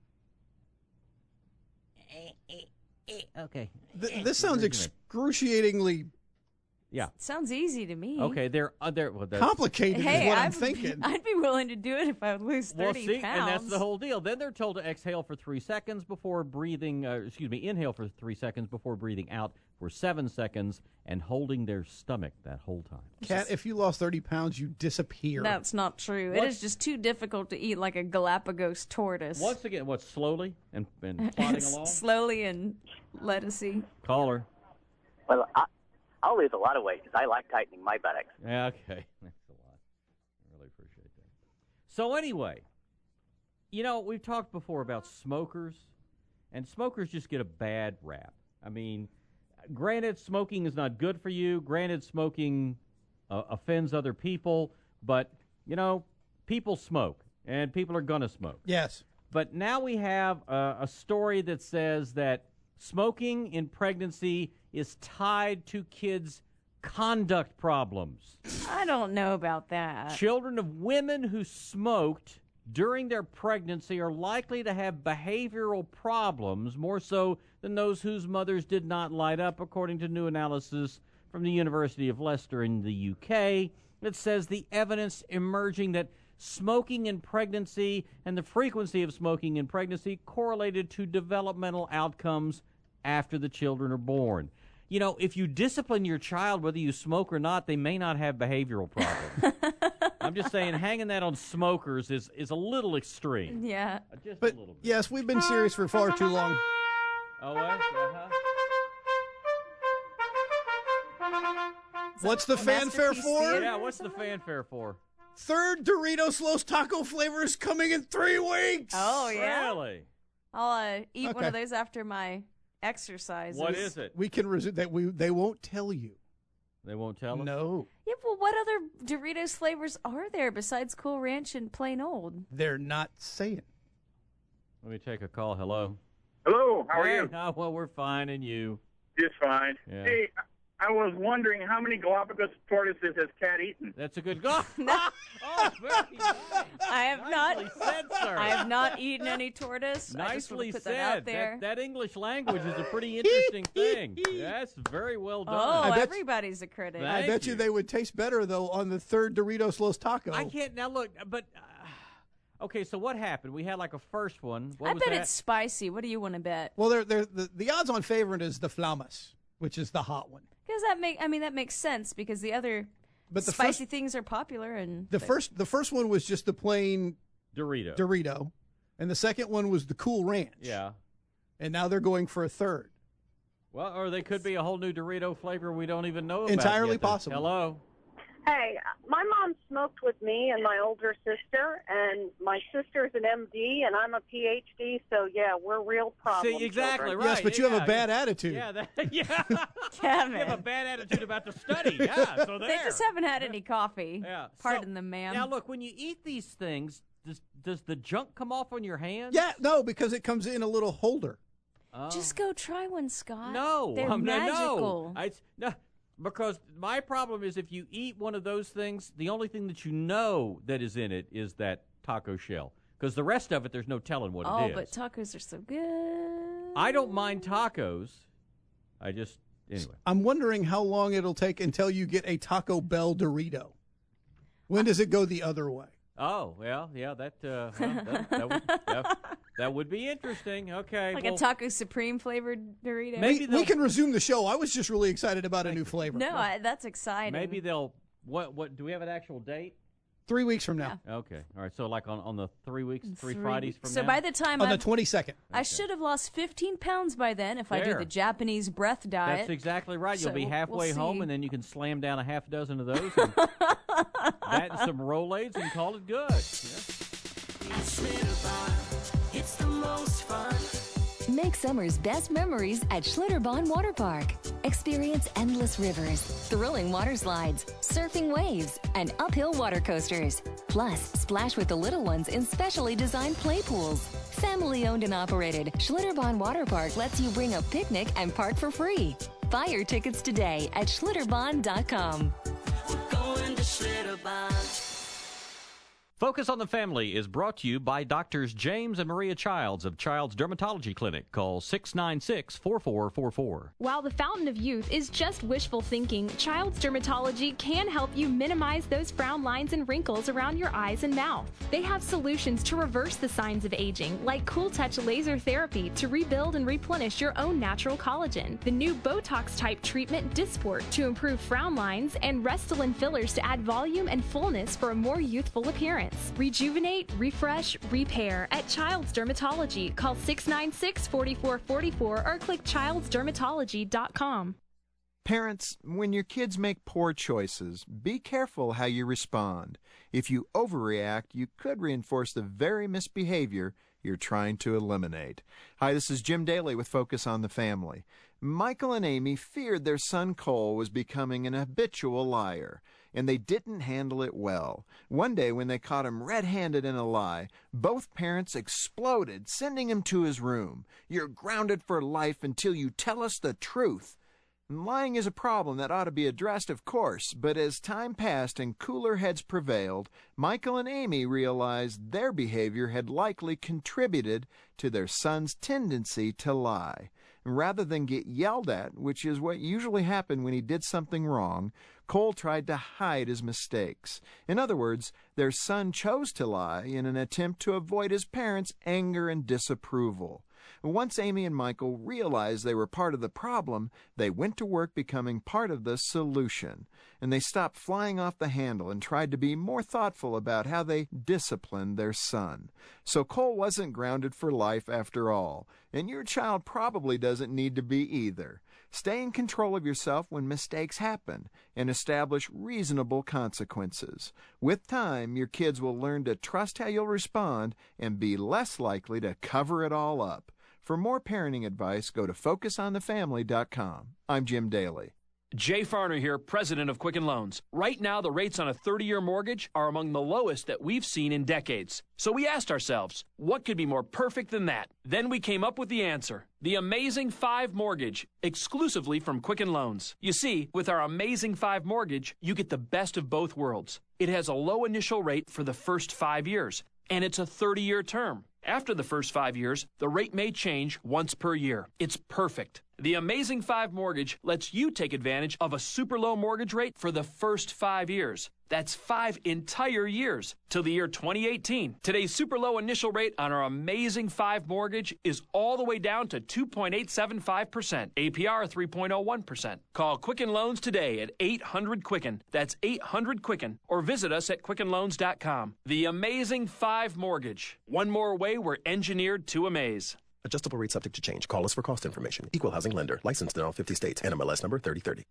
Speaker 14: Okay.
Speaker 18: This sounds excruciatingly...
Speaker 14: Yeah.
Speaker 1: Sounds easy to me.
Speaker 14: Okay,
Speaker 18: complicated is what I'm thinking.
Speaker 1: I'd be willing to do it if I would lose 30 pounds.
Speaker 14: And that's the whole deal. Then they're told to exhale for 3 seconds before breathing, inhale for 3 seconds before breathing out for 7 seconds and holding their stomach that whole time.
Speaker 18: Kat, if you lost 30 pounds, you disappear.
Speaker 1: That's not true. It is just too difficult to eat like a Galapagos tortoise.
Speaker 14: Once again, slowly and plodding along?
Speaker 1: Slowly and lettucey.
Speaker 14: Caller.
Speaker 2: Well, I'll lose a lot of weight because I like tightening my buttocks.
Speaker 14: Yeah, okay. That's a lot. I really appreciate that. So anyway, we've talked before about smokers, and smokers just get a bad rap. I mean, granted, smoking is not good for you. Granted, smoking offends other people. But, people smoke, and people are going to smoke.
Speaker 18: Yes.
Speaker 14: But now we have a story that says that smoking in pregnancy is tied to kids' conduct problems.
Speaker 1: I don't know about that.
Speaker 14: Children of women who smoked during their pregnancy are likely to have behavioral problems, more so than those whose mothers did not light up, according to new analysis from the University of Leicester in the UK. It says the evidence emerging that smoking in pregnancy and the frequency of smoking in pregnancy correlated to developmental outcomes after the children are born. If you discipline your child, whether you smoke or not, they may not have behavioral problems. I'm just saying, hanging that on smokers is a little extreme.
Speaker 1: Yeah.
Speaker 14: Just a little bit.
Speaker 18: Yes, we've been serious for far too long.
Speaker 14: Oh, what?
Speaker 18: What's the fanfare for?
Speaker 14: Yeah, what's the fanfare for?
Speaker 18: Third Doritos Los Taco flavor is coming in 3 weeks.
Speaker 1: Oh, yeah?
Speaker 14: Really?
Speaker 1: I'll eat one of those after my exercises.
Speaker 14: What is it?
Speaker 18: We can resume that. They won't tell you.
Speaker 14: They won't tell us?
Speaker 18: No.
Speaker 1: Yeah, well, what other Doritos flavors are there besides Cool Ranch and plain old?
Speaker 18: They're not saying.
Speaker 14: Let me take a call. Hello.
Speaker 3: Hello. How are you?
Speaker 14: Oh, well, we're fine, and you?
Speaker 3: Just fine.
Speaker 14: Yeah.
Speaker 3: Hey, I was wondering how many Galapagos tortoises has Kat eaten?
Speaker 14: That's a good goal. Oh, very nice.
Speaker 1: I have
Speaker 14: Nicely said, sir.
Speaker 1: I have not eaten any tortoise. I just want
Speaker 14: Nicely
Speaker 1: to put
Speaker 14: said.
Speaker 1: that out there.
Speaker 14: That English language is a pretty interesting thing. That's very well done.
Speaker 1: Oh, everybody's a critic.
Speaker 18: I bet you they would taste better, though, on the third Doritos Los Taco.
Speaker 14: I can't. Now, look, but... okay, so what happened? We had like a first one.
Speaker 1: I bet it's spicy. What do you want to bet?
Speaker 18: Well, the odds-on favorite is the Flamas, which is the hot one.
Speaker 1: Because that makes sense because the other spicy things are popular and
Speaker 18: the first one was just the plain
Speaker 14: Dorito,
Speaker 18: and the second one was the Cool Ranch.
Speaker 14: Yeah,
Speaker 18: and now they're going for a third.
Speaker 14: Well, or they could be a whole new Dorito flavor we don't even know about.
Speaker 18: Entirely
Speaker 14: yet.
Speaker 18: possible.
Speaker 14: Hello.
Speaker 5: Hey, my mom smoked with me and my older sister, and my sister's an MD, and I'm a PhD, so, yeah, we're real problem
Speaker 14: See, exactly,
Speaker 5: children.
Speaker 14: right.
Speaker 18: Yes, but you have a bad attitude.
Speaker 14: Yeah,
Speaker 1: Damn
Speaker 14: you have a bad attitude about the study. Yeah, so there.
Speaker 1: They just haven't had any coffee.
Speaker 14: Yeah.
Speaker 1: Pardon them, ma'am.
Speaker 14: Now, look, when you eat these things, does the junk come off on your hands?
Speaker 18: Yeah, no, because it comes in a little holder.
Speaker 14: Oh.
Speaker 1: Just go try one, Scott.
Speaker 14: No.
Speaker 1: They're magical.
Speaker 14: No. Because my problem is if you eat one of those things, the only thing that you know that is in it is that taco shell. Because the rest of it, there's no telling what it is.
Speaker 1: Oh, but tacos are so good.
Speaker 14: I don't mind tacos. Anyway.
Speaker 18: I'm wondering how long it'll take until you get a Taco Bell Dorito. When does it go the other way?
Speaker 14: Oh, well, yeah, that would be interesting. Okay.
Speaker 1: Like a Taco Supreme flavored Dorito.
Speaker 18: We can resume the show. I was just really excited about a new flavor.
Speaker 1: No, that's exciting.
Speaker 14: Maybe they'll What do we have an actual date?
Speaker 18: 3 weeks from now.
Speaker 14: Okay. All right. So like on the 3 weeks, three Fridays from now?
Speaker 1: So by the time
Speaker 18: on the 22nd.
Speaker 1: I should have lost 15 pounds by then if I do the Japanese breath diet.
Speaker 14: That's exactly right. You'll
Speaker 1: So
Speaker 14: be halfway
Speaker 1: we'll
Speaker 14: home,
Speaker 1: see.
Speaker 14: and then you can slam down a half dozen of those, and that and some Rolaids, and call it good.
Speaker 4: It's the most fun.
Speaker 7: Make summer's best memories at Schlitterbahn Water Park. Experience endless rivers, thrilling water slides, surfing waves, and uphill water coasters. Plus, splash with the little ones in specially designed play pools. Family owned and operated, Schlitterbahn Water Park lets you bring a picnic and park for free. Buy your tickets today at Schlitterbahn.com.
Speaker 4: We're going to Schlitterbahn.
Speaker 14: Focus on the Family is brought to you by Doctors James and Maria Childs of Child's Dermatology Clinic. Call 696-4444.
Speaker 13: While the fountain of youth is just wishful thinking, Child's Dermatology can help you minimize those frown lines and wrinkles around your eyes and mouth. They have solutions to reverse the signs of aging, like Cool Touch laser therapy to rebuild and replenish your own natural collagen, the new Botox-type treatment Dysport to improve frown lines, and Restylane fillers to add volume and fullness for a more youthful appearance. Rejuvenate, refresh, repair at Child's Dermatology. Call 696-4444 or click childsdermatology.com.
Speaker 19: Parents, when your kids make poor choices, be careful how you respond. If you overreact, you could reinforce the very misbehavior you're trying to eliminate. Hi, this is Jim Daly with Focus on the Family. Michael and Amy feared their son Cole was becoming an habitual liar, and they didn't handle it well. One day when they caught him red-handed in a lie, both parents exploded, sending him to his room. "You're grounded for life until you tell us the truth." And lying is a problem that ought to be addressed, of course, but as time passed and cooler heads prevailed, Michael and Amy realized their behavior had likely contributed to their son's tendency to lie. Rather than get yelled at, which is what usually happened when he did something wrong, Cole tried to hide his mistakes. In other words, their son chose to lie in an attempt to avoid his parents' anger and disapproval. Once Amy and Michael realized they were part of the problem, they went to work becoming part of the solution. And they stopped flying off the handle and tried to be more thoughtful about how they disciplined their son. So Cole wasn't grounded for life after all, and your child probably doesn't need to be either. Stay in control of yourself when mistakes happen and establish reasonable consequences. With time, your kids will learn to trust how you'll respond and be less likely to cover it all up. For more parenting advice, go to FocusOnTheFamily.com. I'm Jim Daly.
Speaker 20: Jay Farner here, president of Quicken Loans. Right now, the rates on a 30-year mortgage are among the lowest that we've seen in decades. So we asked ourselves, what could be more perfect than that? Then we came up with the answer. The Amazing 5 Mortgage, exclusively from Quicken Loans. You see, with our Amazing 5 Mortgage, you get the best of both worlds. It has a low initial rate for the first 5 years, and it's a 30-year term. After the first 5 years, the rate may change once per year. It's perfect. The Amazing 5 Mortgage lets you take advantage of a super low mortgage rate for the first 5 years. That's 5 entire years till the year 2018. Today's super low initial rate on our Amazing 5 Mortgage is all the way down to 2.875%, APR 3.01%. Call Quicken Loans today at 800-QUICKEN. That's 800-QUICKEN. Or visit us at QuickenLoans.com. The Amazing 5 Mortgage. One more way we're engineered to amaze.
Speaker 21: Adjustable rate subject to change. Call us for cost information. Equal housing lender. Licensed in all 50 states. NMLS number 3030.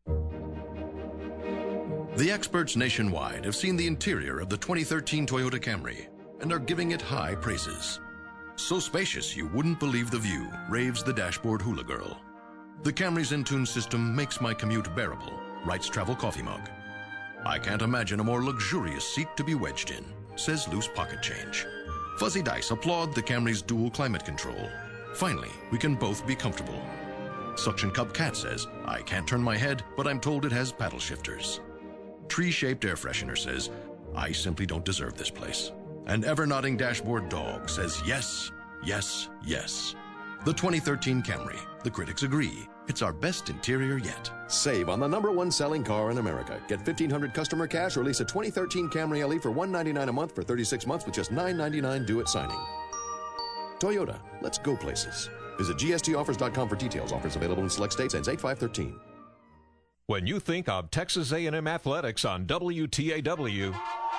Speaker 22: The experts nationwide have seen the interior of the 2013 Toyota Camry and are giving it high praises. So spacious you wouldn't believe the view, raves the dashboard hula girl. The Camry's Entune system makes my commute bearable, writes Travel Coffee Mug. I can't imagine a more luxurious seat to be wedged in, says Loose Pocket Change. Fuzzy Dice applaud the Camry's dual climate control. Finally, we can both be comfortable. Suction Cup Cat says, I can't turn my head, but I'm told it has paddle shifters. Tree-shaped air freshener says, I simply don't deserve this place. And ever-nodding dashboard dog says, yes, yes, yes. The 2013 Camry, the critics agree, it's our best interior yet.
Speaker 23: Save on the #1 selling car in America. Get $1,500 customer cash or lease a 2013 Camry LE for $199 a month for 36 months with just $999 due at signing. Toyota, let's go places. Visit gstoffers.com for details. Offers available in select states. Ends 8/5/13.
Speaker 6: When you think of Texas A&M Athletics on WTAW,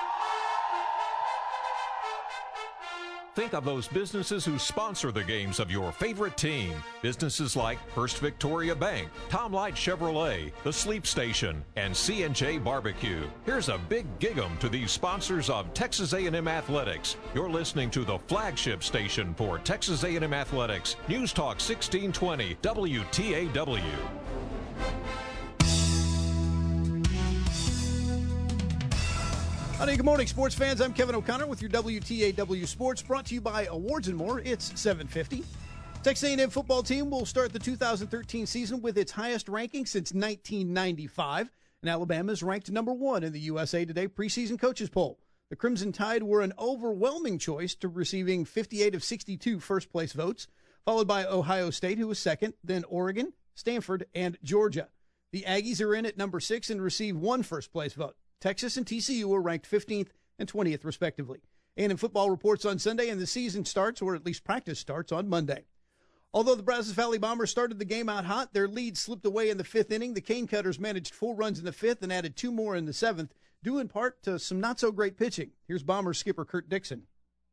Speaker 6: think of those businesses who sponsor the games of your favorite team. Businesses like First Victoria Bank, Tom Light Chevrolet, The Sleep Station, and C&J Barbecue. Here's a big gig-em to these sponsors of Texas A&M Athletics. You're listening to the flagship station for Texas A&M Athletics, News Talk 1620 WTAW.
Speaker 18: Howdy, good morning, sports fans. I'm Kevin O'Connor with your WTAW Sports, brought to you by Awards & More. It's 7:50. Texas A&M football team will start the 2013 season with its highest ranking since 1995, and Alabama is ranked number 1 in the USA Today preseason coaches poll. The Crimson Tide were an overwhelming choice to receiving 58 of 62 first-place votes, followed by Ohio State, who was second, then Oregon, Stanford, and Georgia. The Aggies are in at number 6 and receive 1 first-place vote. Texas and TCU were ranked 15th and 20th, respectively. A&M football reports on Sunday, and the season starts, or at least practice starts, on Monday. Although the Brazos Valley Bombers started the game out hot, their lead slipped away in the 5th inning. The Cane Cutters managed 4 runs in the 5th and added 2 more in the 7th, due in part to some not-so-great pitching. Here's Bombers skipper Kurt Dixon.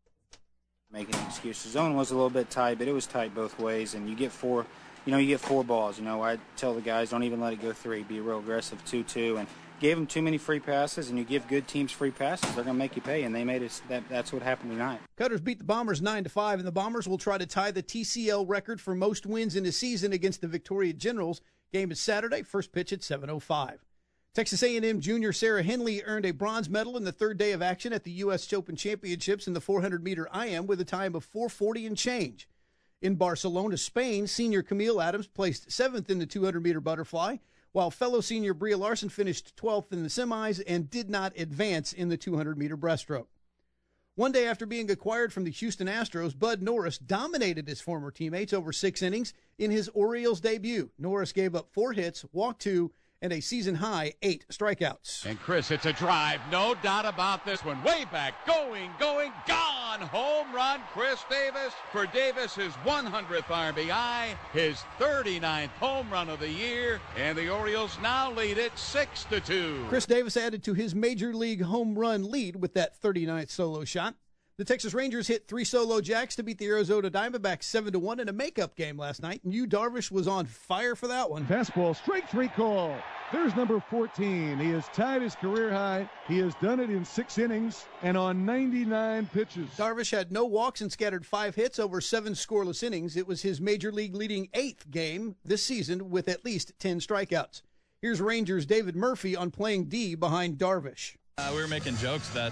Speaker 8: Making excuses. The zone was a little bit tight, but it was tight both ways, and you get 4 balls. I tell the guys, don't even let it go 3. Be real aggressive, 2-2, and gave them too many free passes, and you give good teams free passes, they're going to make you pay, and they made it. That's what happened tonight.
Speaker 18: Cutters beat the Bombers 9-5, and the Bombers will try to tie the TCL record for most wins in a season against the Victoria Generals. Game is Saturday, first pitch at 7:05. Texas A&M junior Sarah Henley earned a bronze medal in the third day of action at the U.S. Open Championships in the 400-meter IM with a time of 4:40 and change. In Barcelona, Spain, senior Camille Adams placed 7th in the 200-meter butterfly, while fellow senior Bria Larson finished 12th in the semis and did not advance in the 200-meter breaststroke. One day after being acquired from the Houston Astros, Bud Norris dominated his former teammates over 6 innings in his Orioles debut. Norris gave up 4 hits, walked 2, and a season-high 8 strikeouts.
Speaker 9: And Chris hits a drive, no doubt about this one. Way back, going, gone! Home run, Chris Davis for Davis's 100th RBI, his 39th home run of the year, and the Orioles now lead it 6-2.
Speaker 18: Chris Davis added to his Major League home run lead with that 39th solo shot. The Texas Rangers hit 3 solo jacks to beat the Arizona Diamondbacks 7-1 in a makeup game last night, and Yu Darvish was on fire for that one.
Speaker 17: Fastball, strike 3 call. There's number 14. He has tied his career high. He has done it in 6 innings and on 99 pitches.
Speaker 18: Darvish had no walks and scattered 5 hits over 7 scoreless innings. It was his Major League leading 8th game this season with at least 10 strikeouts. Here's Rangers' David Murphy on playing D behind Darvish.
Speaker 24: We were making jokes that,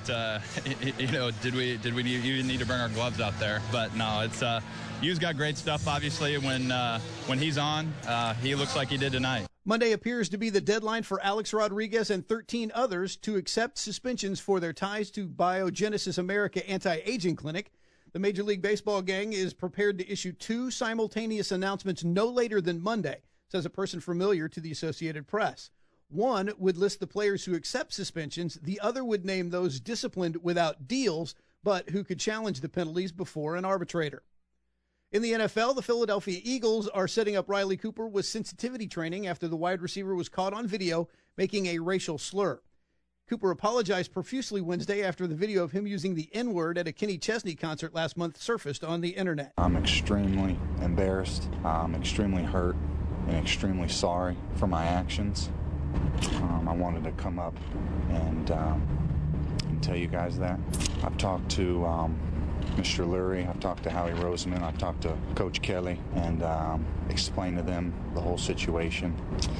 Speaker 24: did we even need to bring our gloves out there? But no, it's Yu's got great stuff. Obviously, when he's on, he looks like he did tonight.
Speaker 18: Monday appears to be the deadline for Alex Rodriguez and 13 others to accept suspensions for their ties to Biogenesis America Anti-Aging Clinic. The Major League Baseball gang is prepared to issue 2 simultaneous announcements no later than Monday, says a person familiar to the Associated Press. One would list the players who accept suspensions. The other would name those disciplined without deals, but who could challenge the penalties before an arbitrator. In the NFL, the Philadelphia Eagles are setting up Riley Cooper with sensitivity training after the wide receiver was caught on video making a racial slur. Cooper apologized profusely Wednesday after the video of him using the N-word at a Kenny Chesney concert last month surfaced on the internet.
Speaker 25: I'm extremely embarrassed, extremely hurt, and extremely sorry for my actions. I wanted to come up and tell you guys that. I've talked to Mr. Lurie, I've talked to Howie Roseman, I've talked to Coach Kelly, and explained to them the whole situation.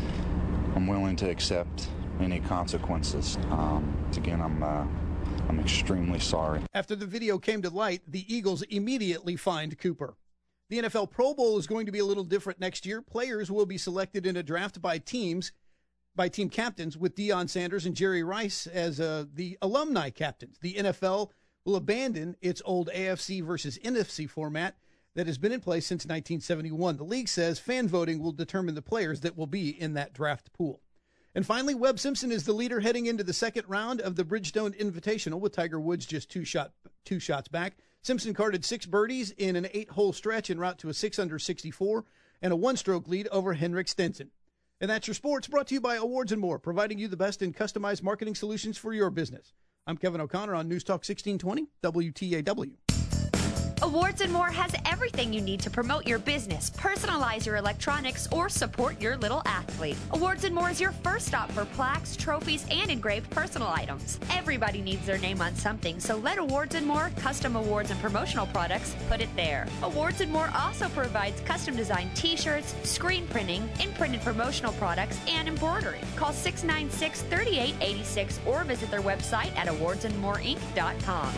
Speaker 25: I'm willing to accept any consequences. Again, I'm extremely sorry.
Speaker 18: After the video came to light, the Eagles immediately fined Cooper. The NFL Pro Bowl is going to be a little different next year. Players will be selected in a draft by team captains, with Deion Sanders and Jerry Rice as the alumni captains. The NFL will abandon its old AFC versus NFC format that has been in place since 1971. The league says fan voting will determine the players that will be in that draft pool. And finally, Webb Simpson is the leader heading into the second round of the Bridgestone Invitational, with Tiger Woods just two shots back. Simpson carded 6 birdies in an 8-hole stretch en route to a 6-under 64 and a 1-stroke lead over Henrik Stenson. And that's your sports, brought to you by Awards and More, providing you the best in customized marketing solutions for your business. I'm Kevin O'Connor on News Talk 1620, WTAW.
Speaker 10: Awards and More has everything you need to promote your business, personalize your electronics, or support your little athlete. Awards and More is your first stop for plaques, trophies, and engraved personal items. Everybody needs their name on something, so let Awards and More, custom awards and promotional products, put it there. Awards and More also provides custom designed t-shirts, screen printing, imprinted promotional products, and embroidery. Call 696-3886 or visit their website at awardsandmoreinc.com.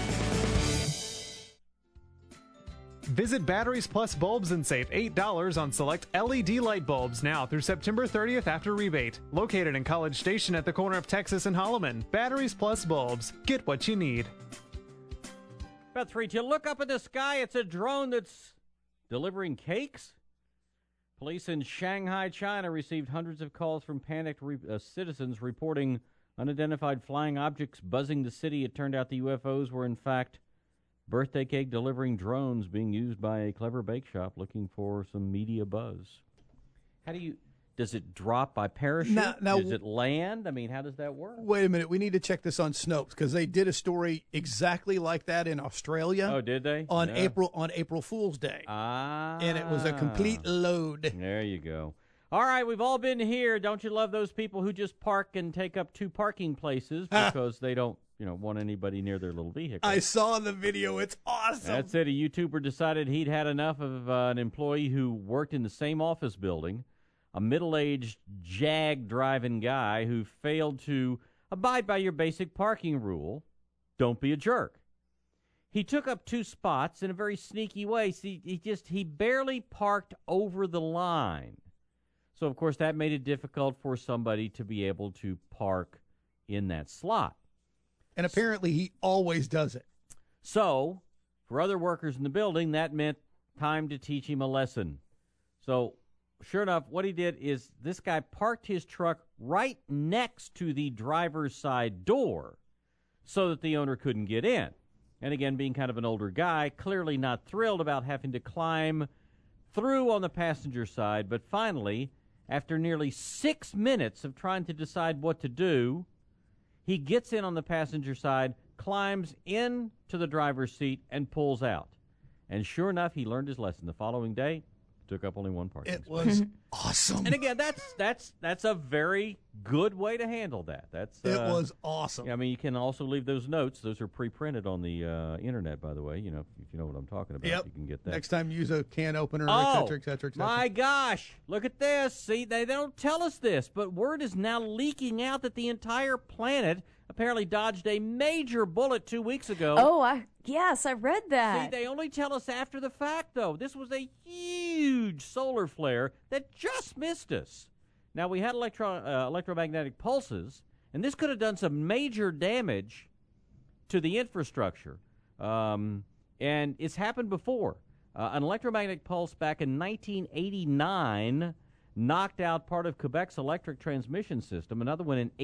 Speaker 11: Visit Batteries Plus Bulbs and save $8 on select LED light bulbs now through September 30th after rebate. Located in College Station at the corner of Texas and Holloman. Batteries Plus Bulbs. Get what you need.
Speaker 14: About 3 to look up at the sky. It's a drone that's delivering cakes. Police in Shanghai, China received hundreds of calls from panicked citizens reporting unidentified flying objects buzzing the city. It turned out the UFOs were in fact birthday cake delivering drones being used by a clever bake shop looking for some media buzz. Does it drop by parachute? Does it land? I mean, how does that work?
Speaker 18: Wait a minute. We need to check this on Snopes because they did a story exactly like that in Australia.
Speaker 14: Oh, did they?
Speaker 18: On April Fool's Day. And it was a complete load.
Speaker 14: There you go. All right, we've all been here. Don't you love those people who just park and take up 2 parking places because they don't want anybody near their little vehicle?
Speaker 18: I saw the video. It's awesome.
Speaker 14: That's it. A YouTuber decided he'd had enough of an employee who worked in the same office building, a middle-aged jag-driving guy who failed to abide by your basic parking rule. Don't be a jerk. He took up 2 spots in a very sneaky way. See, he barely parked over the line. So, of course, that made it difficult for somebody to be able to park in that slot.
Speaker 18: And apparently he always does it.
Speaker 14: So, for other workers in the building, that meant time to teach him a lesson. So, sure enough, what he did is this guy parked his truck right next to the driver's side door so that the owner couldn't get in. And again, being kind of an older guy, clearly not thrilled about having to climb through on the passenger side. But finally, after nearly 6 minutes of trying to decide what to do, he gets in on the passenger side, climbs into the driver's seat, and pulls out. And sure enough, he learned his lesson. The following day, took up only 1 parking
Speaker 18: space.
Speaker 14: It
Speaker 18: was awesome.
Speaker 14: And again, that's a very good way to handle that.
Speaker 18: It was awesome.
Speaker 14: I mean, you can also leave those notes. Those are pre-printed on the internet, by the way. If you know what I'm talking about, you can get that.
Speaker 18: Next time, use a can opener, et cetera, et cetera, et cetera.
Speaker 14: My gosh, look at this. See, they don't tell us this, but word is now leaking out that the entire planet apparently dodged a major bullet 2 weeks ago.
Speaker 1: Oh, yes, I read that.
Speaker 14: See, they only tell us after the fact, though. This was a huge solar flare that just missed us. Now, we had electromagnetic pulses, and this could have done some major damage to the infrastructure. And it's happened before. An electromagnetic pulse back in 1989 knocked out part of Quebec's electric transmission system. Another one in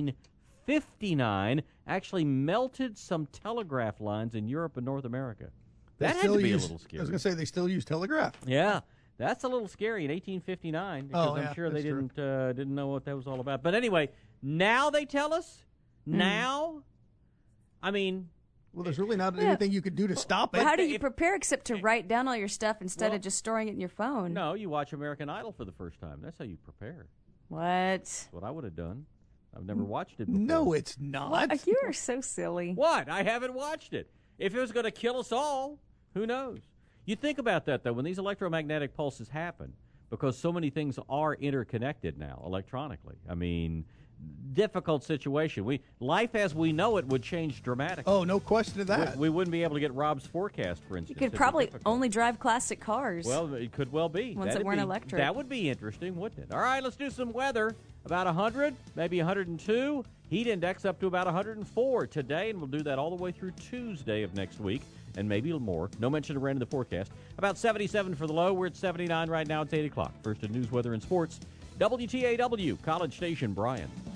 Speaker 14: 1859 actually melted some telegraph lines in Europe and North America. That had to be a little scary.
Speaker 18: I was going to say, they still use telegraph.
Speaker 14: Yeah. That's a little scary in 1859 because I'm sure they didn't know what that was all about. But anyway, now they tell us. Now, I mean,
Speaker 18: well, there's really not anything you could do to stop it.
Speaker 1: How do you prepare except to write down all your stuff instead of just storing it in your phone?
Speaker 14: No, you watch American Idol for the first time. That's how you prepare.
Speaker 1: What?
Speaker 14: That's what I would have done. I've never watched it before.
Speaker 18: No, it's not.
Speaker 1: What? You are so silly.
Speaker 14: What? I haven't watched it. If it was going to kill us all, who knows? You think about that, though, when these electromagnetic pulses happen, because so many things are interconnected now electronically. I mean, difficult situation. Life as we know it would change dramatically.
Speaker 18: Oh, no question of that.
Speaker 14: We wouldn't be able to get Rob's forecast, for instance.
Speaker 1: You could probably only drive classic cars.
Speaker 14: Well, it could well be.
Speaker 1: Ones that weren't electric.
Speaker 14: That would be interesting, wouldn't it? All right, let's do some weather. About 100, maybe 102. Heat index up to about 104 today, and we'll do that all the way through Tuesday of next week. And maybe more. No mention of rain in the forecast. About 77 for the low. We're at 79 right now. It's 8 o'clock. First in news, weather, and sports. WTAW, College Station, Bryan.